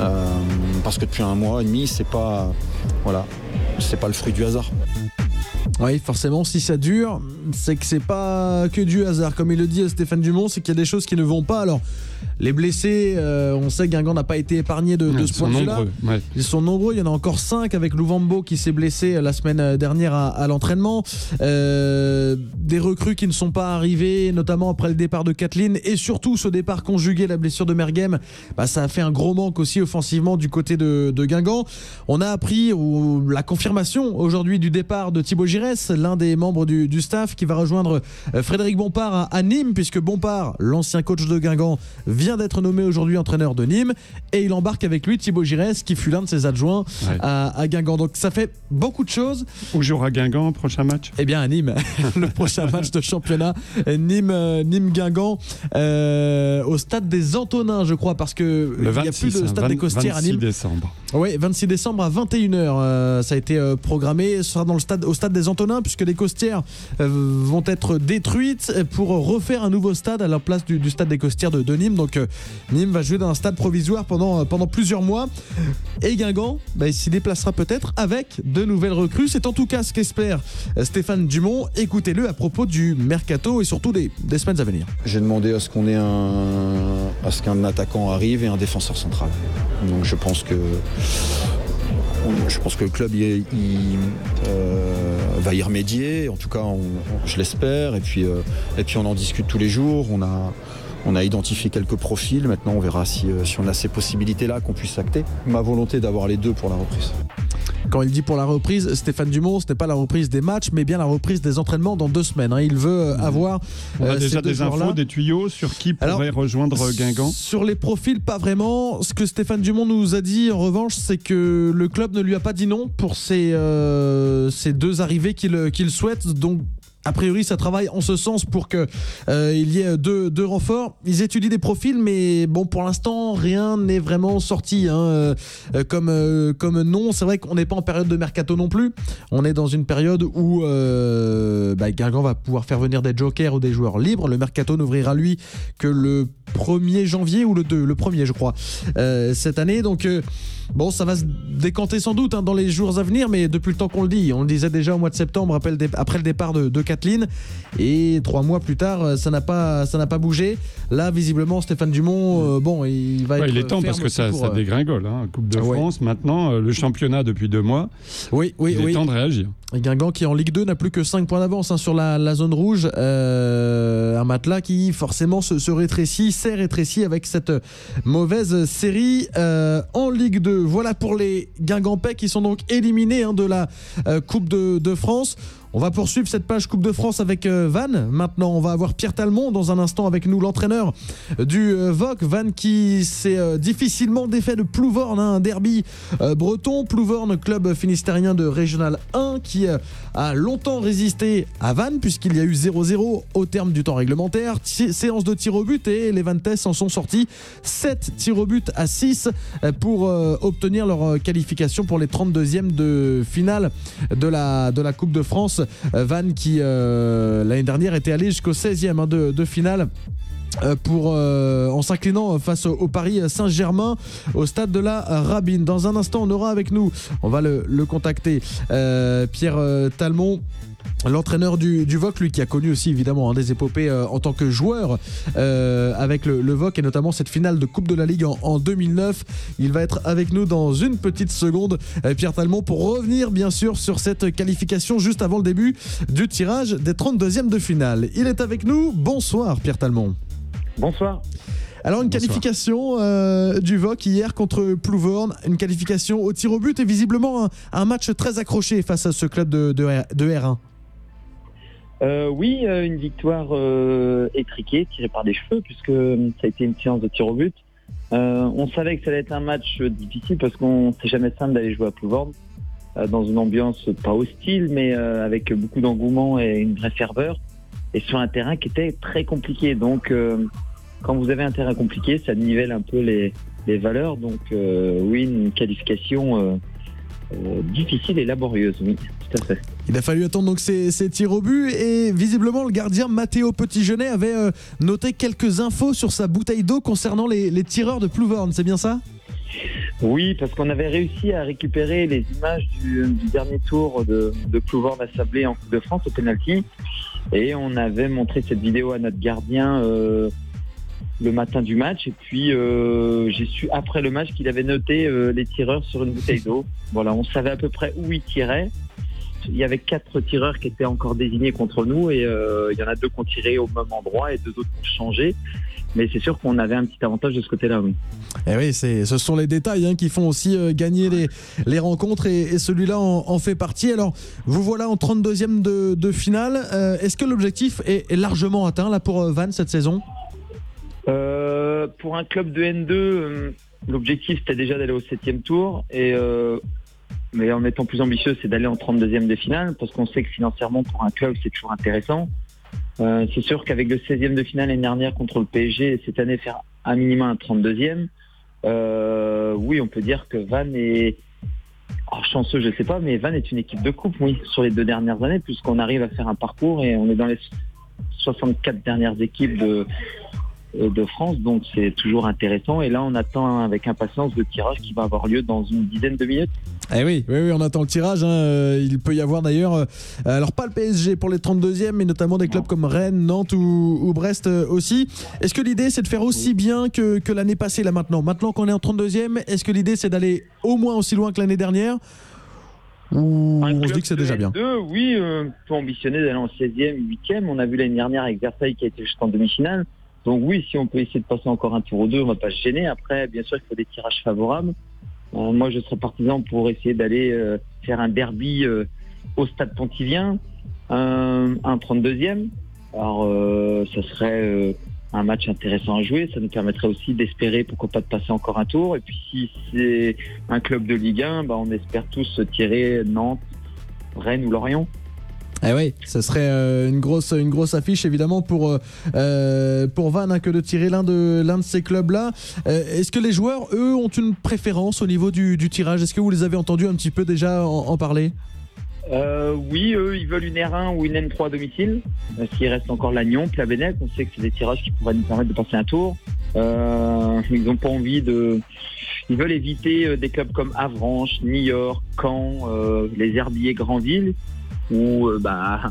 parce que depuis 1 mois et demi, c'est pas le fruit du hasard. Oui, forcément, si ça dure, c'est que c'est pas que du hasard. Comme il le dit Stéphane Dumont, c'est qu'il y a des choses qui ne vont pas. Alors, les blessés, on sait que Guingamp n'a pas été épargné de ce point de vue-là. Ouais. Ils sont nombreux, il y en a encore 5 avec Louvambo qui s'est blessé la semaine dernière à l'entraînement. Des recrues qui ne sont pas arrivées, notamment après le départ de Kathleen, et surtout ce départ conjugué à la blessure de Merghem, ça a fait un gros manque aussi offensivement du côté de Guingamp. On a appris la confirmation aujourd'hui du départ de Thibaut Giresse, l'un des membres du staff qui va rejoindre Frédéric Bompard à Nîmes, puisque Bompard, l'ancien coach de Guingamp, vient d'être nommé aujourd'hui entraîneur de Nîmes, et il embarque avec lui Thibaut Giresse qui fut l'un de ses adjoints à Guingamp. Donc ça fait beaucoup de choses. Où jouera Guingamp prochain match? Eh bien à Nîmes, le prochain match de championnat, Nîmes-Guingamp, au stade des Antonins, je crois, parce que il n'y a plus de stade des Costières à Nîmes. 26 décembre. Oui, 26 décembre à 21h, ça a été programmé. Ce sera au stade des Antonins, puisque les Costières vont être détruites pour refaire un nouveau stade à la place du stade des Costières de Nîmes. Donc Nîmes va jouer dans un stade provisoire pendant plusieurs mois. Et Guingamp s'y déplacera peut-être avec de nouvelles recrues. C'est en tout cas ce qu'espère Stéphane Dumont. Écoutez-le à propos du mercato et surtout des semaines à venir. J'ai demandé à ce qu'un attaquant arrive et un défenseur central. Donc je pense que le club va y remédier. En tout cas, je l'espère. Et puis on en discute tous les jours. On a identifié quelques profils. Maintenant, on verra si on a ces possibilités-là qu'on puisse acter. Ma volonté d'avoir les deux pour la reprise. Quand il dit pour la reprise, Stéphane Dumont, ce n'est pas la reprise des matchs, mais bien la reprise des entraînements dans 2 semaines. Il veut avoir on a déjà ces des infos, des tuyaux sur qui pourrait rejoindre Guingamp. Sur les profils, pas vraiment. Ce que Stéphane Dumont nous a dit, en revanche, c'est que le club ne lui a pas dit non pour ces 2 arrivées qu'il souhaite. Donc, a priori, ça travaille en ce sens pour qu'il y ait deux renforts. Ils étudient des profils, mais bon, pour l'instant, rien n'est vraiment sorti. Comme nom, c'est vrai qu'on n'est pas en période de mercato non plus. On est dans une période où Guingamp va pouvoir faire venir des jokers ou des joueurs libres. Le mercato n'ouvrira, lui, que le 1er janvier ou le 1er, je crois, cette année. Donc, ça va se décanter sans doute dans les jours à venir, mais depuis le temps qu'on le dit, on le disait déjà au mois de septembre après le départ de Kathleen, et 3 mois plus tard, ça n'a pas bougé. Là, visiblement, Stéphane Dumont, il va être. Il est temps parce que ça dégringole. Coupe de France, maintenant, le championnat depuis 2 mois. Oui. Il est temps de réagir. Et Guingamp qui en Ligue 2 n'a plus que 5 points d'avance sur la zone rouge. Un matelas qui forcément s'est rétréci avec cette mauvaise série en Ligue 2. Voilà pour les Guingampais qui sont donc éliminés de la Coupe de France. On va poursuivre cette page Coupe de France avec Vannes. Maintenant, on va avoir Pierre Talmont dans un instant avec nous, l'entraîneur du VOC. Vannes qui s'est difficilement défait de Plouvorne, un derby breton. Plouvorne, club finistérien de Régional 1 qui a longtemps résisté à Vannes puisqu'il y a eu 0-0 au terme du temps réglementaire. Séance de tir au but et les Vannettais en sont sortis 7 tirs au but à 6 pour obtenir leur qualification pour les 32e de finale de la Coupe de France. Vannes qui l'année dernière était allé jusqu'au 16e de finale en s'inclinant face au Paris Saint-Germain au stade de la Rabine. Dans un instant, on aura avec nous, on va le contacter, Pierre Talmont, l'entraîneur du VOC, lui qui a connu aussi évidemment des épopées en tant que joueur avec le VOC et notamment cette finale de Coupe de la Ligue en 2009. Il va être avec nous dans une petite seconde, Pierre Talmont, pour revenir bien sûr sur cette qualification juste avant le début du tirage des 32e de finale. Il est avec nous. Bonsoir Pierre Talmont. Bonsoir. Alors une qualification du VOC hier contre Plouvorne, une qualification au tir au but et visiblement un match très accroché face à ce club de R1. Oui, une victoire étriquée, tirée par des cheveux, puisque ça a été une séance de tir au but. On savait que ça allait être un match difficile parce qu'on c'est jamais simple d'aller jouer à Plouvorne dans une ambiance pas hostile, mais avec beaucoup d'engouement et une vraie ferveur, et sur un terrain qui était très compliqué. Donc, quand vous avez un terrain compliqué, ça nivelle un peu les valeurs. Donc, oui, une qualification difficile et laborieuse, oui, tout à fait. Il a fallu attendre donc ces tirs au but et visiblement le gardien Mathéo Petitgenet avait noté quelques infos sur sa bouteille d'eau concernant les tireurs de Plouvorne, c'est bien ça ? Oui, parce qu'on avait réussi à récupérer les images du dernier tour de Plouvord à Sablé en Coupe de France au penalty. Et on avait montré cette vidéo à notre gardien le matin du match. Et puis j'ai su après le match qu'il avait noté les tireurs sur une bouteille d'eau. Voilà, on savait à peu près où ils tiraient. Il y avait 4 tireurs qui étaient encore désignés contre nous et il y en a 2 qui ont tiré au même endroit et 2 autres qui ont changé. Mais c'est sûr qu'on avait un petit avantage de ce côté-là, oui. Et oui, ce sont les détails qui font aussi gagner les rencontres et celui-là en fait partie. Alors, vous voilà en 32e de finale. Est-ce que l'objectif est largement atteint là pour Vannes cette saison ? Pour un club de N2, l'objectif c'était déjà d'aller au 7e tour mais en étant plus ambitieux, c'est d'aller en 32e de finale parce qu'on sait que financièrement pour un club c'est toujours intéressant. C'est sûr qu'avec le 16e de finale l'année dernière contre le PSG, cette année faire un minimum un 32e, oui, on peut dire que Vannes est chanceux, je sais pas, mais Vannes est une équipe de coupe, oui, sur les 2 dernières années, puisqu'on arrive à faire un parcours et on est dans les 64 dernières équipes de France, donc c'est toujours intéressant. Et là, on attend avec impatience le tirage qui va avoir lieu dans une dizaine de minutes. Eh oui, on attend le tirage. Il peut y avoir d'ailleurs, alors pas le PSG pour les 32e, mais notamment des clubs comme Rennes, Nantes ou Brest aussi. Est-ce que l'idée c'est de faire aussi bien que l'année passée là maintenant qu'on est en 32e, est-ce que l'idée c'est d'aller au moins aussi loin que l'année dernière ou on se dit que c'est déjà bien? Oui, on peut ambitionner d'aller en 16e, 8e. On a vu l'année dernière avec Versailles qui a été jusqu'en demi-finale. Donc oui, si on peut essayer de passer encore un tour ou 2, on ne va pas se gêner. Après, bien sûr, il faut des tirages favorables. Moi, je serais partisan pour essayer d'aller faire un derby au Stade Pontivien, un 32e. Alors, ça serait un match intéressant à jouer. Ça nous permettrait aussi d'espérer, pourquoi pas, de passer encore un tour. Et puis, si c'est un club de Ligue 1, on espère tous tirer Nantes, Rennes ou Lorient. Eh oui, ce serait une grosse affiche évidemment pour Vannes que de tirer l'un de ces clubs-là. Est-ce que les joueurs, eux, ont une préférence au niveau du tirage ? Est-ce que vous les avez entendus un petit peu déjà en parler ? Oui, eux, ils veulent une R1 ou une N3 à domicile. S'il reste encore Lannion, Plabennec, on sait que c'est des tirages qui pourraient nous permettre de passer un tour. Ils n'ont pas envie de... Ils veulent éviter des clubs comme Avranches, Niort, Caen, les Herbiers, Granville. Ou parce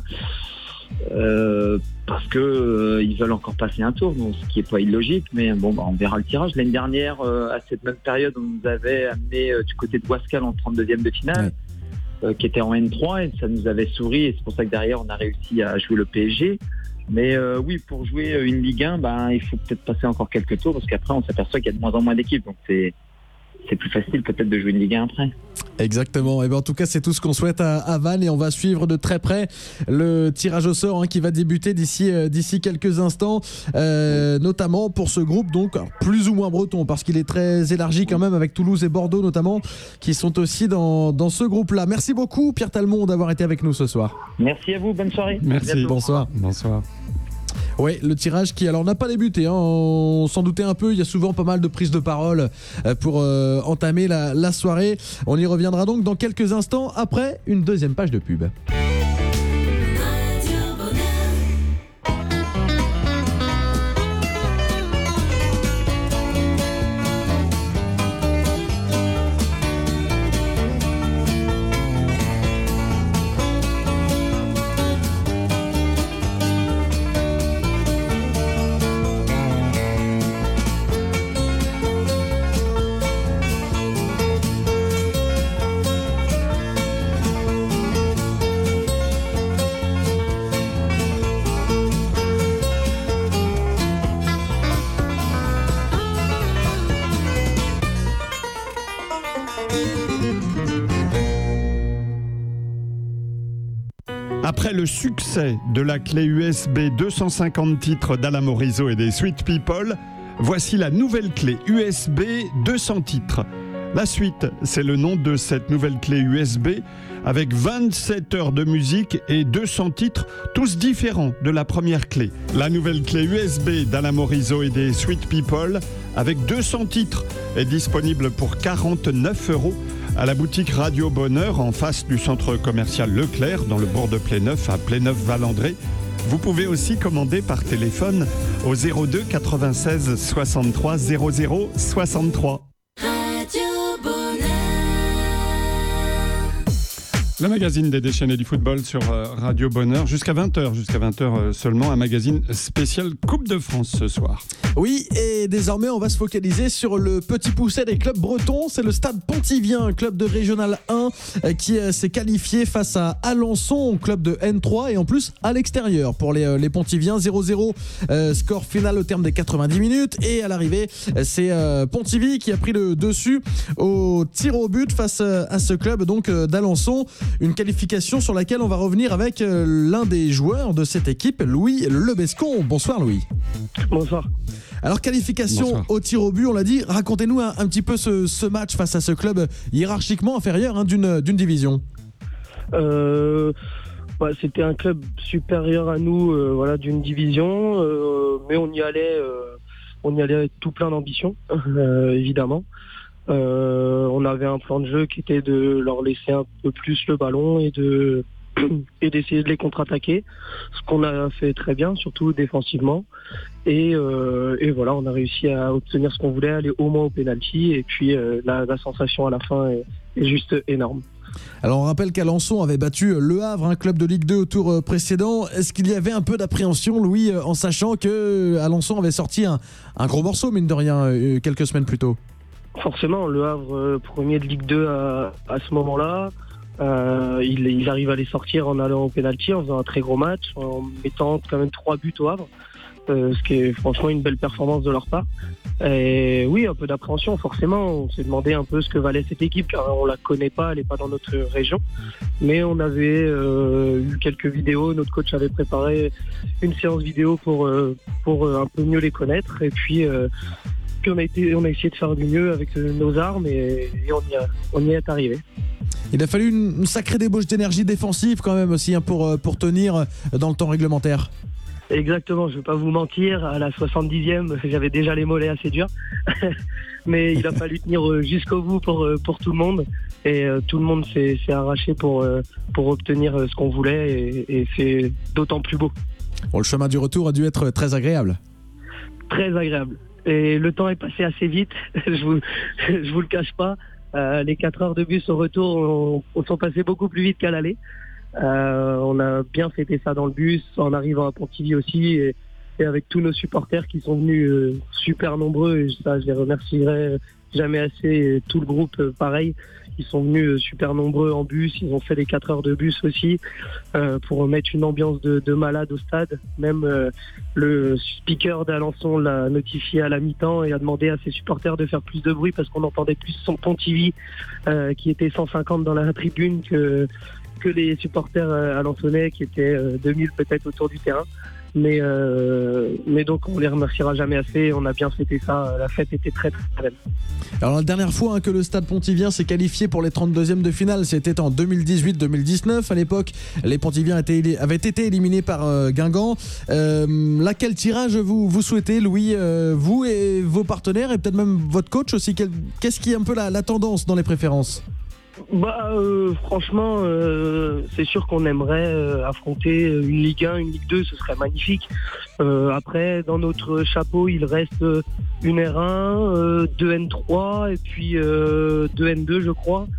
que ils veulent encore passer un tour, donc, ce qui est pas illogique, mais on verra le tirage. L'année dernière, à cette même période, on nous avait amené du côté de Wascal en 32e de finale, qui était en N3, et ça nous avait souri, et c'est pour ça que derrière on a réussi à jouer le PSG. Mais oui, pour jouer une Ligue 1, il faut peut-être passer encore quelques tours, parce qu'après on s'aperçoit qu'il y a de moins en moins d'équipes, donc c'est plus facile peut-être de jouer une Ligue 1 après. Exactement. Et en tout cas, c'est tout ce qu'on souhaite à Vannes et on va suivre de très près le tirage au sort qui va débuter d'ici quelques instants, notamment pour ce groupe, donc plus ou moins breton, parce qu'il est très élargi quand même avec Toulouse et Bordeaux notamment, qui sont aussi dans ce groupe-là. Merci beaucoup Pierre Talmont d'avoir été avec nous ce soir. Merci à vous, bonne soirée. Merci, bonsoir. Oui, le tirage qui alors n'a pas débuté, on s'en doutait un peu, il y a souvent pas mal de prises de parole pour entamer la soirée. On y reviendra donc dans quelques instants après une deuxième page de pub. Après le succès de la clé USB 250 titres d'Alain Morisot et des Sweet People, voici la nouvelle clé USB 200 titres. La suite, c'est le nom de cette nouvelle clé USB avec 27 heures de musique et 200 titres, tous différents de la première clé. La nouvelle clé USB d'Alain Morisot et des Sweet People avec 200 titres est disponible pour 49 € à la boutique Radio Bonheur en face du centre commercial Leclerc dans le bourg de Pléneuf à Pléneuf-Valandré. Vous pouvez aussi commander par téléphone au 02 96 63 00 63. Radio Le magazine des déchaînés du football sur Radio Bonheur jusqu'à 20h seulement, un magazine spécial Coupe de France ce soir. Oui, et désormais on va se focaliser sur le petit pousset des clubs bretons. C'est le Stade Pontivien, un club de Régional 1 qui s'est qualifié face à Alençon, club de N3, et en plus à l'extérieur pour les Pontiviens. 0-0, score final au terme des 90 minutes, et à l'arrivée c'est Pontivy qui a pris le dessus au tir au but face à ce club donc d'Alençon. Une qualification sur laquelle on va revenir avec l'un des joueurs de cette équipe, Louis Lebescon. Bonsoir Louis. Bonsoir. Alors qualification au tir au but, on l'a dit. Racontez-nous un petit peu ce match face à ce club hiérarchiquement inférieur d'une division. C'était un club supérieur à nous, d'une division, mais on y allait avec tout plein d'ambition, évidemment. On avait un plan de jeu qui était de leur laisser un peu plus le ballon et d'essayer de les contre-attaquer, ce qu'on a fait très bien, surtout défensivement. Et voilà, on a réussi à obtenir ce qu'on voulait, aller au moins au pénalty, et puis la sensation à la fin est juste énorme. Alors on rappelle qu'Alençon avait battu Le Havre, un club de Ligue 2 au tour précédent. Est-ce qu'il y avait un peu d'appréhension, Louis, en sachant que Alençon avait sorti un gros morceau, mine de rien, quelques semaines plus tôt? Forcément, Le Havre, premier de Ligue 2 à ce moment-là, ils arrivent à les sortir en allant au pénalty, en faisant un très gros match, en mettant quand même 3 buts au Havre, ce qui est franchement une belle performance de leur part. Et oui, un peu d'appréhension, forcément. On s'est demandé un peu ce que valait cette équipe, car on la connaît pas, elle n'est pas dans notre région. Mais on avait eu quelques vidéos, notre coach avait préparé une séance vidéo pour un peu mieux les connaître. Et puis on a essayé de faire du mieux avec nos armes, et on y est arrivé. Il a fallu une sacrée débauche d'énergie défensive quand même aussi pour tenir dans le temps réglementaire. Exactement, je ne vais pas vous mentir, à la 70e, j'avais déjà les mollets assez durs. Mais il a fallu tenir jusqu'au bout pour tout le monde. Et tout le monde s'est arraché pour obtenir ce qu'on voulait, et c'est d'autant plus beau. Bon, le chemin du retour a dû être très agréable. Très agréable. Et le temps est passé assez vite, je vous le cache pas. Les 4 heures de bus au retour sont passées beaucoup plus vite qu'à l'aller. On a bien fêté ça dans le bus, en arrivant à Pontivy aussi, et avec tous nos supporters qui sont venus super nombreux, et ça je les remercierai jamais assez, et tout le groupe pareil. Ils sont venus super nombreux en bus, ils ont fait les 4 heures de bus aussi pour mettre une ambiance de malade au stade. Même le speaker d'Alençon l'a notifié à la mi-temps et a demandé à ses supporters de faire plus de bruit, parce qu'on entendait plus son Pontivy qui était 150 dans la tribune que les supporters alençonnais qui étaient 2000 peut-être autour du terrain. Mais donc on les remerciera jamais assez, on a bien fêté ça, la fête était très très belle. Alors la dernière fois que le Stade Pontivien s'est qualifié pour les 32e de finale, c'était en 2018-2019. À l'époque, les Pontiviens avaient été éliminés par Guingamp. Quel tirage vous souhaitez, Louis, vous et vos partenaires, et peut-être même votre coach aussi? Qu'est-ce qui est un peu la tendance dans les préférences? Franchement, c'est sûr qu'on aimerait affronter une Ligue 1, une Ligue 2, ce serait magnifique. Après, dans notre chapeau, il reste une R1, 2 N3 et puis 2 N2, je crois.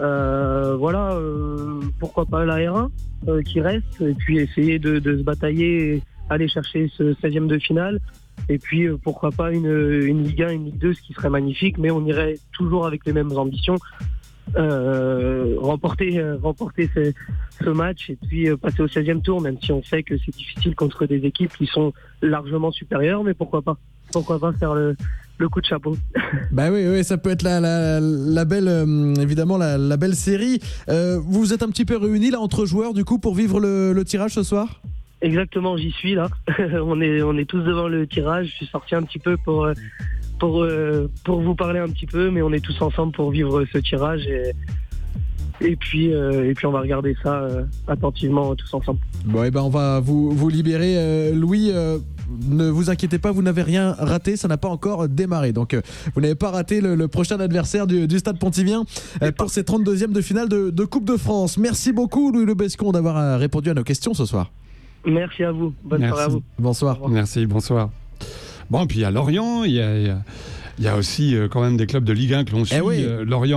Pourquoi pas la R1 qui reste, et puis essayer de se batailler et aller chercher ce 16e de finale. Et puis pourquoi pas une Ligue 1, une Ligue 2, ce qui serait magnifique, mais on irait toujours avec les mêmes ambitions. Remporter ce match, et puis passer au 16e tour, même si on sait que c'est difficile contre des équipes qui sont largement supérieures, mais pourquoi pas faire le coup de chapeau. Bah oui, ça peut être la belle, évidemment la belle série. Vous vous êtes un petit peu réunis là entre joueurs du coup pour vivre le tirage ce soir? Exactement, j'y suis là. on est tous devant le tirage. Je suis sorti un petit peu pour vous parler un petit peu, mais on est tous ensemble pour vivre ce tirage, et puis on va regarder ça attentivement tous ensemble. Bon, on va vous libérer, Louis. Ne vous inquiétez pas, vous n'avez rien raté, ça n'a pas encore démarré. Donc vous n'avez pas raté le prochain adversaire du Stade Pontivien pour ces 32e de finale de Coupe de France. Merci beaucoup, Louis Lebescon, d'avoir répondu à nos questions ce soir. Merci à vous, bonne soirée à vous. Bonsoir. Merci, bonsoir. Bon, puis à Lorient, il y a aussi quand même des clubs de Ligue 1 que l'on suit. Oui. Lorient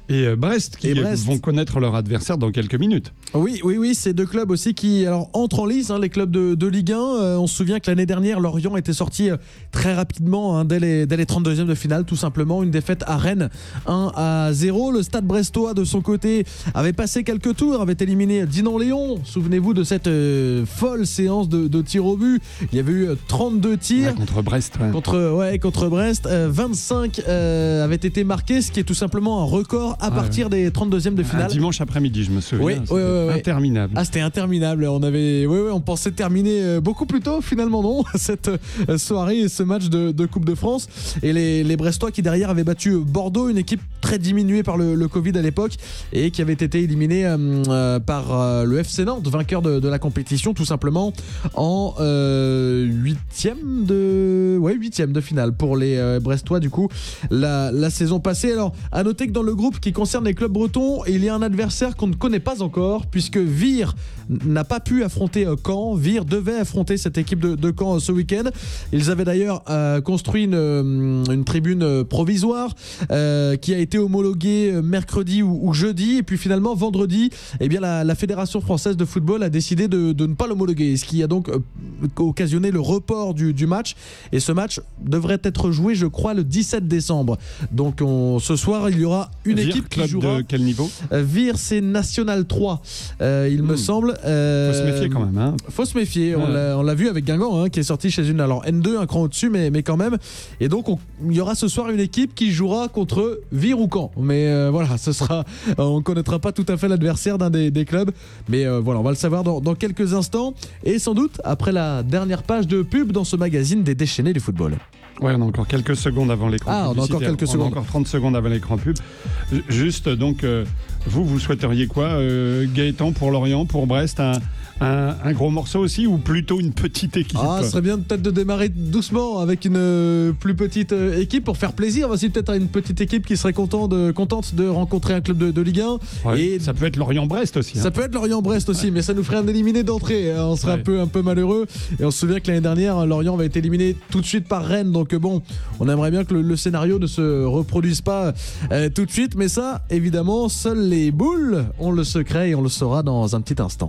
et Brest qui vont connaître leur adversaire dans quelques minutes. Oui, c'est deux clubs aussi qui entrent en lice, les clubs de Ligue 1. On se souvient que l'année dernière, Lorient était sorti très rapidement dès les 32e de finale, tout simplement. Une défaite à Rennes, 1-0. Le Stade brestois, de son côté, avait passé quelques tours, avait éliminé Dinan-Léon. Souvenez-vous de cette folle séance de tirs au but. Il y avait eu 32 tirs. Contre Brest. Contre Brest. 25 avaient été marqués, ce qui est tout simplement un record à partir des 32e de finale. Un dimanche après-midi, je me souviens. Interminable. C'était interminable. On pensait terminer beaucoup plus tôt, finalement non, cette soirée et ce match de Coupe de France. Et les Brestois qui derrière avaient battu Bordeaux, une équipe très diminuée par le Covid à l'époque et qui avait été éliminée par le FC Nantes, vainqueur de la compétition, tout simplement en 8e de finale pour les Brestois du coup la saison passée. Alors à noter que dans le groupe qui concerne les clubs bretons, il y a un adversaire qu'on ne connaît pas encore, puisque Vire n'a pas pu affronter Caen. Vire devait affronter cette équipe de Caen ce week-end. Ils avaient d'ailleurs construit une tribune provisoire qui a été homologuée mercredi ou jeudi, et puis finalement vendredi, la Fédération française de football a décidé de ne pas l'homologuer, ce qui a donc occasionné le report du match, et ce match devrait être joué, je crois, le 17 décembre. Donc ce soir il y aura une équipe qui jouera. De quel niveau? Vire, c'est National 3, il me semble. Faut se méfier quand même. Faut se méfier. On l'a vu avec Guingamp, qui est sorti chez une N2, un cran au-dessus, mais quand même. Et donc il y aura ce soir une équipe qui jouera contre Vire ou Caen. Mais voilà, on ne connaîtra pas tout à fait l'adversaire d'un des clubs. Mais voilà, on va le savoir dans quelques instants. Et sans doute après la dernière page de pub dans ce magazine des déchaînés du football. Ouais, on a encore quelques secondes avant l'écran publicitaire. On a encore quelques secondes. Encore 30 secondes avant l'écran pub. Juste, donc, vous souhaiteriez quoi, Gaëtan, pour Lorient, pour Brest, un gros morceau aussi, ou plutôt une petite équipe? Ce serait bien peut-être de démarrer doucement avec une plus petite équipe pour faire plaisir aussi, peut-être à une petite équipe qui serait contente de rencontrer un club de Ligue 1. Ouais, et ça peut être Lorient-Brest aussi. Ça peut être Lorient-Brest aussi, mais ça nous ferait un éliminé d'entrée. On serait un peu malheureux. Et on se souvient que l'année dernière, Lorient avait été éliminé tout de suite par Rennes. Donc bon, on aimerait bien que le scénario ne se reproduise pas tout de suite. Mais ça, évidemment, seuls les boules ont le secret, et on le saura dans un petit instant.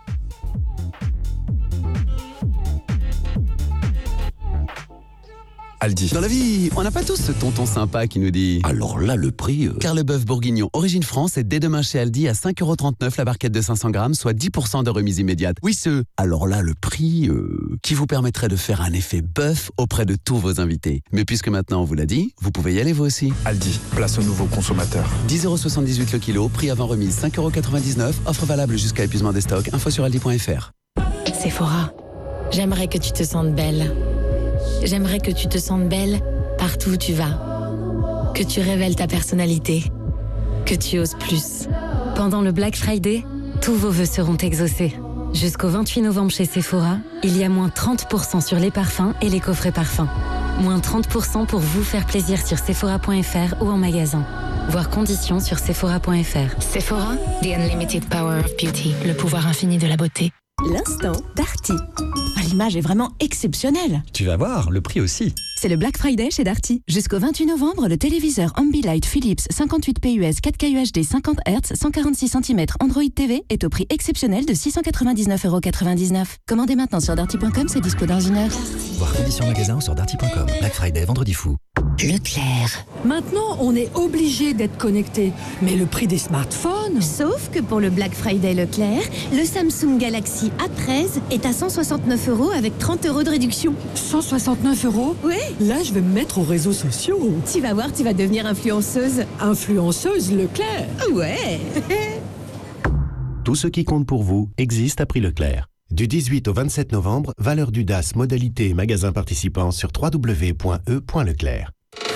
Aldi. Dans la vie, on n'a pas tous ce tonton sympa qui nous dit « Alors là, le prix... Car le bœuf bourguignon Origine France est dès demain chez Aldi à 5,39€ la barquette de 500 grammes, soit 10% de remise immédiate. Oui, ce « Alors là, le prix... qui vous permettrait de faire un effet bœuf auprès de tous vos invités. Mais puisque maintenant on vous l'a dit, vous pouvez y aller vous aussi. Aldi, place aux nouveaux consommateurs. 10,78€ le kilo, prix avant remise 5,99€, offre valable jusqu'à épuisement des stocks. Info sur aldi.fr. Sephora, j'aimerais que tu te sentes belle. J'aimerais que tu te sentes belle partout où tu vas. Que tu révèles ta personnalité. Que tu oses plus. Pendant le Black Friday, tous vos vœux seront exaucés. Jusqu'au 28 novembre chez Sephora, il y a moins 30% sur les parfums et les coffrets parfums. Moins 30% pour vous faire plaisir sur Sephora.fr ou en magasin. Voir conditions sur Sephora.fr. Sephora, the unlimited power of beauty. Le pouvoir infini de la beauté. L'instant Darty. L'image est vraiment exceptionnelle. Tu vas voir, le prix aussi. C'est le Black Friday chez Darty. Jusqu'au 28 novembre, le téléviseur Ambilight Philips 58 PUS 4K UHD 50 Hz 146 cm Android TV est au prix exceptionnel de 699,99€. Commandez maintenant sur darty.com, c'est dispo dans 1 heure. Voir conditions magasin sur darty.com. Black Friday, vendredi fou. Leclerc. Maintenant, on est obligé d'être connecté. Mais le prix des smartphones... Sauf que pour le Black Friday Leclerc, le Samsung Galaxy A13 est à 169€ avec 30€ de réduction. 169€? Oui. Là, je vais me mettre aux réseaux sociaux. Tu vas voir, tu vas devenir influenceuse. Influenceuse Leclerc? Ouais. Tout ce qui compte pour vous existe à prix Leclerc. Du 18 au 27 novembre, valeur du DAS, modalité et magasin participant sur www.e.leclerc.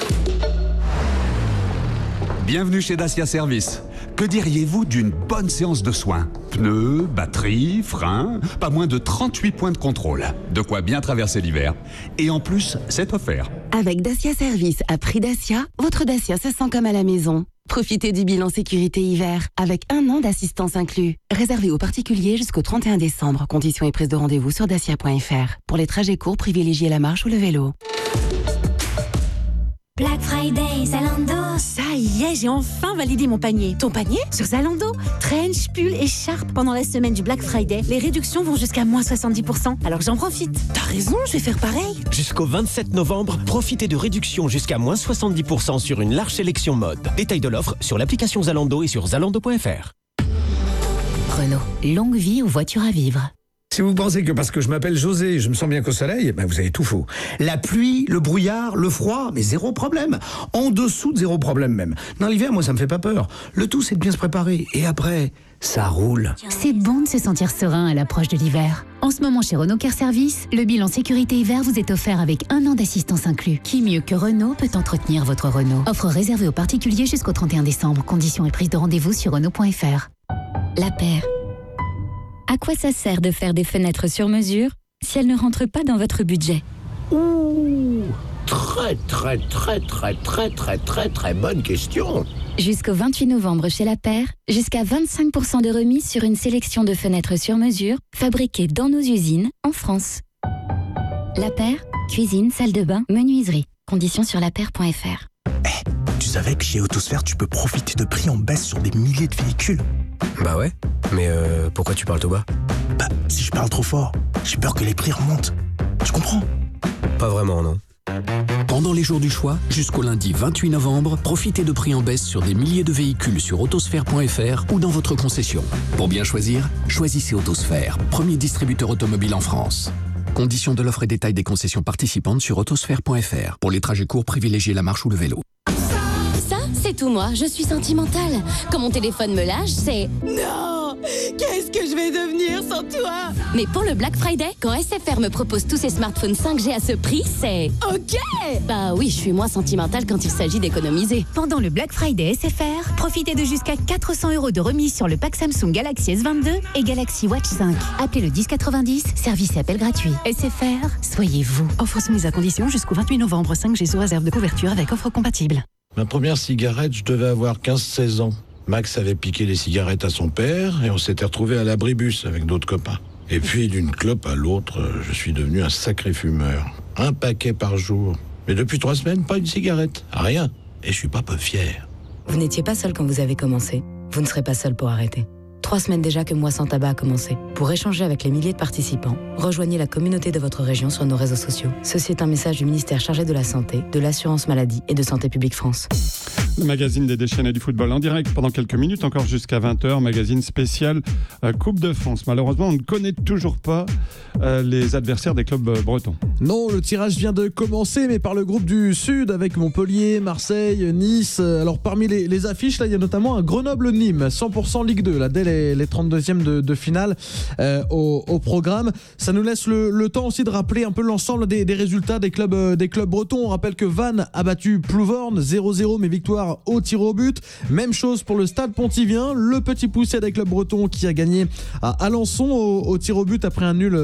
Bienvenue chez Dacia Service. Que diriez-vous d'une bonne séance de soins? Pneus, batterie, freins, pas moins de 38 points de contrôle. De quoi bien traverser l'hiver. Et en plus, c'est offert. Avec Dacia Service à prix Dacia, votre Dacia se sent comme à la maison. Profitez du bilan sécurité hiver avec 1 an d'assistance inclus. Réservé aux particuliers jusqu'au 31 décembre. Conditions et prise de rendez-vous sur dacia.fr. Pour les trajets courts, privilégiez la marche ou le vélo. Black Friday, Zalando. Ça y est, j'ai enfin validé mon panier. Ton panier? Sur Zalando. Trench, pull, écharpe. Pendant la semaine du Black Friday, les réductions vont jusqu'à moins 70%. Alors j'en profite. T'as raison, je vais faire pareil. Jusqu'au 27 novembre, profitez de réductions jusqu'à moins 70% sur une large sélection mode. Détail de l'offre sur l'application Zalando et sur zalando.fr. Renault, longue vie aux voitures à vivre. Si vous pensez que parce que je m'appelle José et je me sens bien qu'au soleil, vous avez tout faux. La pluie, le brouillard, le froid, mais zéro problème. En dessous de zéro problème même. Dans l'hiver, moi, ça me fait pas peur. Le tout, c'est de bien se préparer. Et après, ça roule. C'est bon de se sentir serein à l'approche de l'hiver. En ce moment, chez Renault Care Service, le bilan sécurité hiver vous est offert avec 1 an d'assistance inclus. Qui mieux que Renault peut entretenir votre Renault? Offre réservée aux particuliers jusqu'au 31 décembre. Conditions et prise de rendez-vous sur Renault.fr. La paire. À quoi ça sert de faire des fenêtres sur mesure si elles ne rentrent pas dans votre budget? Ouh, très bonne question. Jusqu'au 28 novembre chez La Paire, jusqu'à 25% de remise sur une sélection de fenêtres sur mesure fabriquées dans nos usines en France. La Paire, cuisine, salle de bain, menuiserie. Conditions sur lapaire.fr. Tu savais que chez Autosphère, tu peux profiter de prix en baisse sur des milliers de véhicules? Bah ouais, mais pourquoi tu parles tout bas? Si je parle trop fort, j'ai peur que les prix remontent. Tu comprends? Pas vraiment, non. Pendant les jours du choix, jusqu'au lundi 28 novembre, profitez de prix en baisse sur des milliers de véhicules sur autosphère.fr ou dans votre concession. Pour bien choisir, choisissez Autosphère, premier distributeur automobile en France. Conditions de l'offre et détails des concessions participantes sur autosphère.fr. Pour les trajets courts, privilégiez la marche ou le vélo. Ça, c'est tout moi, je suis sentimentale. Quand mon téléphone me lâche, c'est... Non! Qu'est-ce que je vais devenir sans toi? Mais pour le Black Friday, quand SFR me propose tous ses smartphones 5G à ce prix, c'est... Ok! Bah oui, je suis moins sentimentale quand il s'agit d'économiser. Pendant le Black Friday SFR, profitez de jusqu'à 400 € de remise sur le pack Samsung Galaxy S22 et Galaxy Watch 5. Appelez le 1090, service et appel gratuit. SFR, soyez vous. Offre soumise à condition jusqu'au 28 novembre. 5G sous réserve de couverture avec offre compatible. Ma première cigarette, je devais avoir 15-16 ans. Max avait piqué les cigarettes à son père et on s'était retrouvés à l'abribus avec d'autres copains. Et puis d'une clope à l'autre, je suis devenu un sacré fumeur. Un paquet par jour. Mais depuis 3 semaines, pas une cigarette. Rien. Et je suis pas peu fier. Vous n'étiez pas seul quand vous avez commencé. Vous ne serez pas seul pour arrêter. 3 semaines déjà que Moi Sans Tabac a commencé. Pour échanger avec les milliers de participants, rejoignez la communauté de votre région sur nos réseaux sociaux. Ceci est un message du ministère chargé de la Santé, de l'Assurance Maladie et de Santé Publique France. Le magazine des déchaînés du football en direct pendant quelques minutes, encore jusqu'à 20h, magazine spécial Coupe de France. Malheureusement, on ne connaît toujours pas les adversaires des clubs bretons. Non, le tirage vient de commencer, mais par le groupe du Sud avec Montpellier, Marseille, Nice. Alors parmi les affiches, là, il y a notamment un Grenoble-Nîmes, 100% Ligue 2, là, dès les 32e de finale au programme. Ça nous laisse le temps aussi de rappeler un peu l'ensemble des résultats des clubs bretons. On rappelle que Vannes a battu Plouvorne 0-0, mais victoire au tir au but. Même chose pour le Stade Pontivien, le Petit Poucet des clubs bretons qui a gagné à Alençon au tir au but après un nul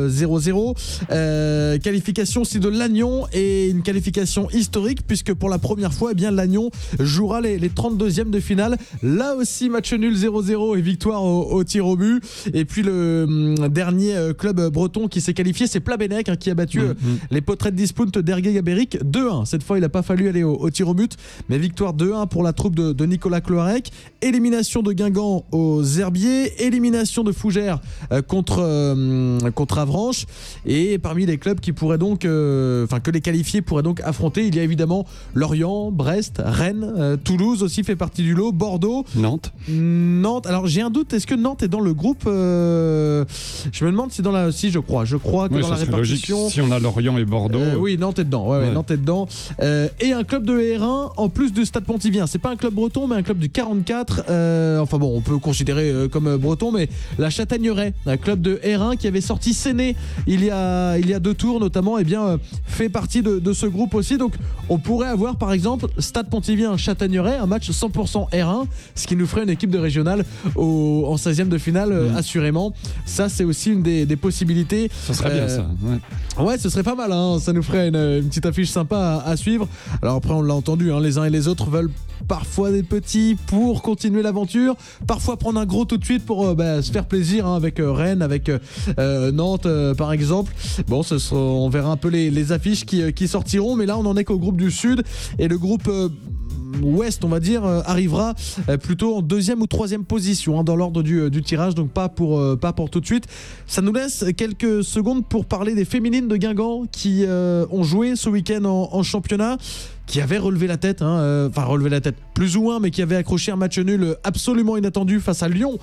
0-0. Qualification aussi de Lannion et une qualification historique puisque pour la première fois, eh bien, Lannion jouera les 32e de finale. Là aussi, match nul 0-0 et victoire au tir au but. Et puis le dernier club breton qui s'est qualifié, c'est Plabennec qui a battu les Potrets Dispunt d'Ergué-Gabéric 2-1. Cette fois, il n'a pas fallu aller au tir au but, mais victoire 2-1 pour la troupe de Nicolas Cloarec. Élimination de Guingamp aux Herbiers, élimination de Fougères contre Avranches. Et parmi les clubs qui pourraient donc, que les qualifiés pourraient donc affronter, il y a évidemment Lorient, Brest, Rennes, Toulouse aussi fait partie du lot, Bordeaux, Nantes. Alors j'ai un doute, est-ce que Nantes est dans le groupe Je me demande si dans la, si je crois que oui, dans la répartition. Logique, si on a Lorient et Bordeaux. Oui, Nantes est dedans. Ouais. Nantes est dedans. Et un club de R1 en plus du Stade Pontivien. C'est pas un club breton, mais un club du 44. On peut considérer comme breton, mais la Châtaigneraie, un club de R1 qui avait sorti Séné il y a 2 tours notamment, fait partie de ce groupe aussi. Donc on pourrait avoir par exemple Stade Pontivien Châtaigneraie, un match 100% R1, ce qui nous ferait une équipe de régionale en 16e de finale, assurément. Ça, c'est aussi une des possibilités. Ça serait bien, ça. Ouais, ce serait pas mal. Hein. Ça nous ferait une petite affiche sympa à suivre. Alors après, on l'a entendu, hein, les uns et les autres veulent parfois des petits pour continuer l'aventure, parfois prendre un gros tout de suite pour se faire plaisir, hein, avec Rennes, avec Nantes par exemple. Bon, on verra un peu les affiches qui sortiront, mais là on en est qu'au groupe du Sud, et le groupe Ouest, on va dire, arrivera plutôt en 2e ou 3e position, hein, dans l'ordre du tirage, donc pas pour tout de suite. Ça nous laisse quelques secondes pour parler des féminines de Guingamp qui ont joué ce week-end en championnat, qui avait relevé la tête, relevé la tête plus ou moins, mais qui avait accroché un match nul absolument inattendu face à Lyon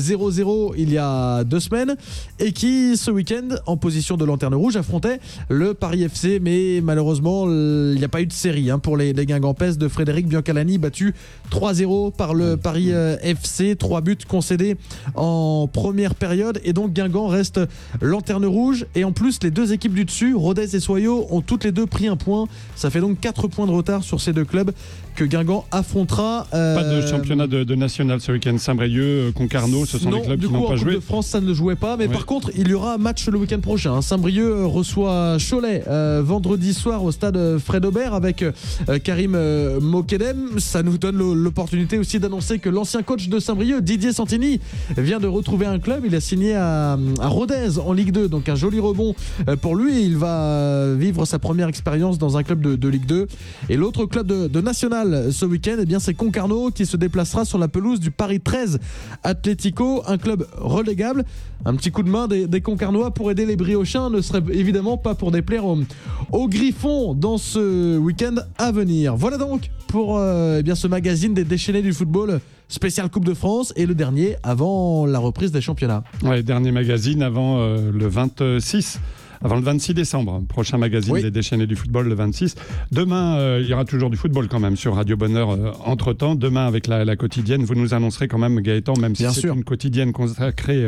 0-0 il y a 2 semaines, et qui ce week-end, en position de lanterne rouge, affrontait le Paris FC, mais malheureusement il n'y a pas eu de série, hein, pour les Guingampaises de Frédéric Biancalani, battu 3-0 par le Paris FC, 3 buts concédés en première période, et donc Guingamp reste lanterne rouge, et en plus les deux équipes du dessus, Rodez et Soyaux, ont toutes les deux pris un point. Ça fait donc 4 points de retard sur ces deux clubs que Guingamp affrontera. Pas de championnat de national ce week-end. Saint-Brieuc, Concarneau, ce sont des clubs qui n'ont pas joué. En Coupe de France, ça ne jouait pas, mais par contre, il y aura un match le week-end prochain. Saint-Brieuc reçoit Cholet vendredi soir au stade Fred Aubert avec Karim Mokedem. Ça nous donne l'opportunité aussi d'annoncer que l'ancien coach de Saint-Brieuc, Didier Santini, vient de retrouver un club. Il a signé à Rodez en Ligue 2, donc un joli rebond pour lui. Il va vivre sa première expérience dans un club de Ligue 2. Et l'autre club de national ce week-end, eh bien, c'est Concarneau qui se déplacera sur la pelouse du Paris 13 Atlético, un club relégable. Un petit coup de main des Concarnois pour aider les Briochins ne serait évidemment pas pour déplaire aux Griffons dans ce week-end à venir. Voilà donc pour ce magazine des déchaînés du football spécial Coupe de France, et le dernier avant la reprise des championnats. Ouais, dernier magazine avant le 26. Avant le 26 décembre, prochain magazine des déchaînés du football le 26. Demain, il y aura toujours du football quand même sur Radio Bonheur entre-temps. Demain, avec la quotidienne, vous nous annoncerez quand même, Gaëtan, même si c'est une quotidienne consacrée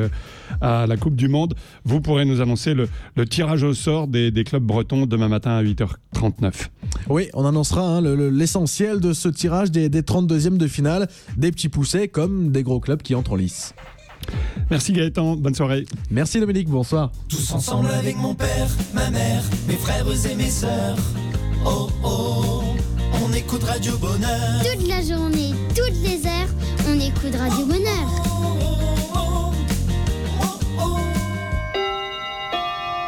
à la Coupe du Monde, vous pourrez nous annoncer le tirage au sort des clubs bretons demain matin à 8h39. Oui, on annoncera l'essentiel de ce tirage des 32e de finale, des petits poussets comme des gros clubs qui entrent en lice. Merci Gaëtan, bonne soirée. Merci Dominique, bonsoir. Tous ensemble avec mon père, ma mère, mes frères et mes sœurs. Oh oh, on écoute Radio Bonheur. Toute la journée, toutes les heures, on écoute Radio Bonheur.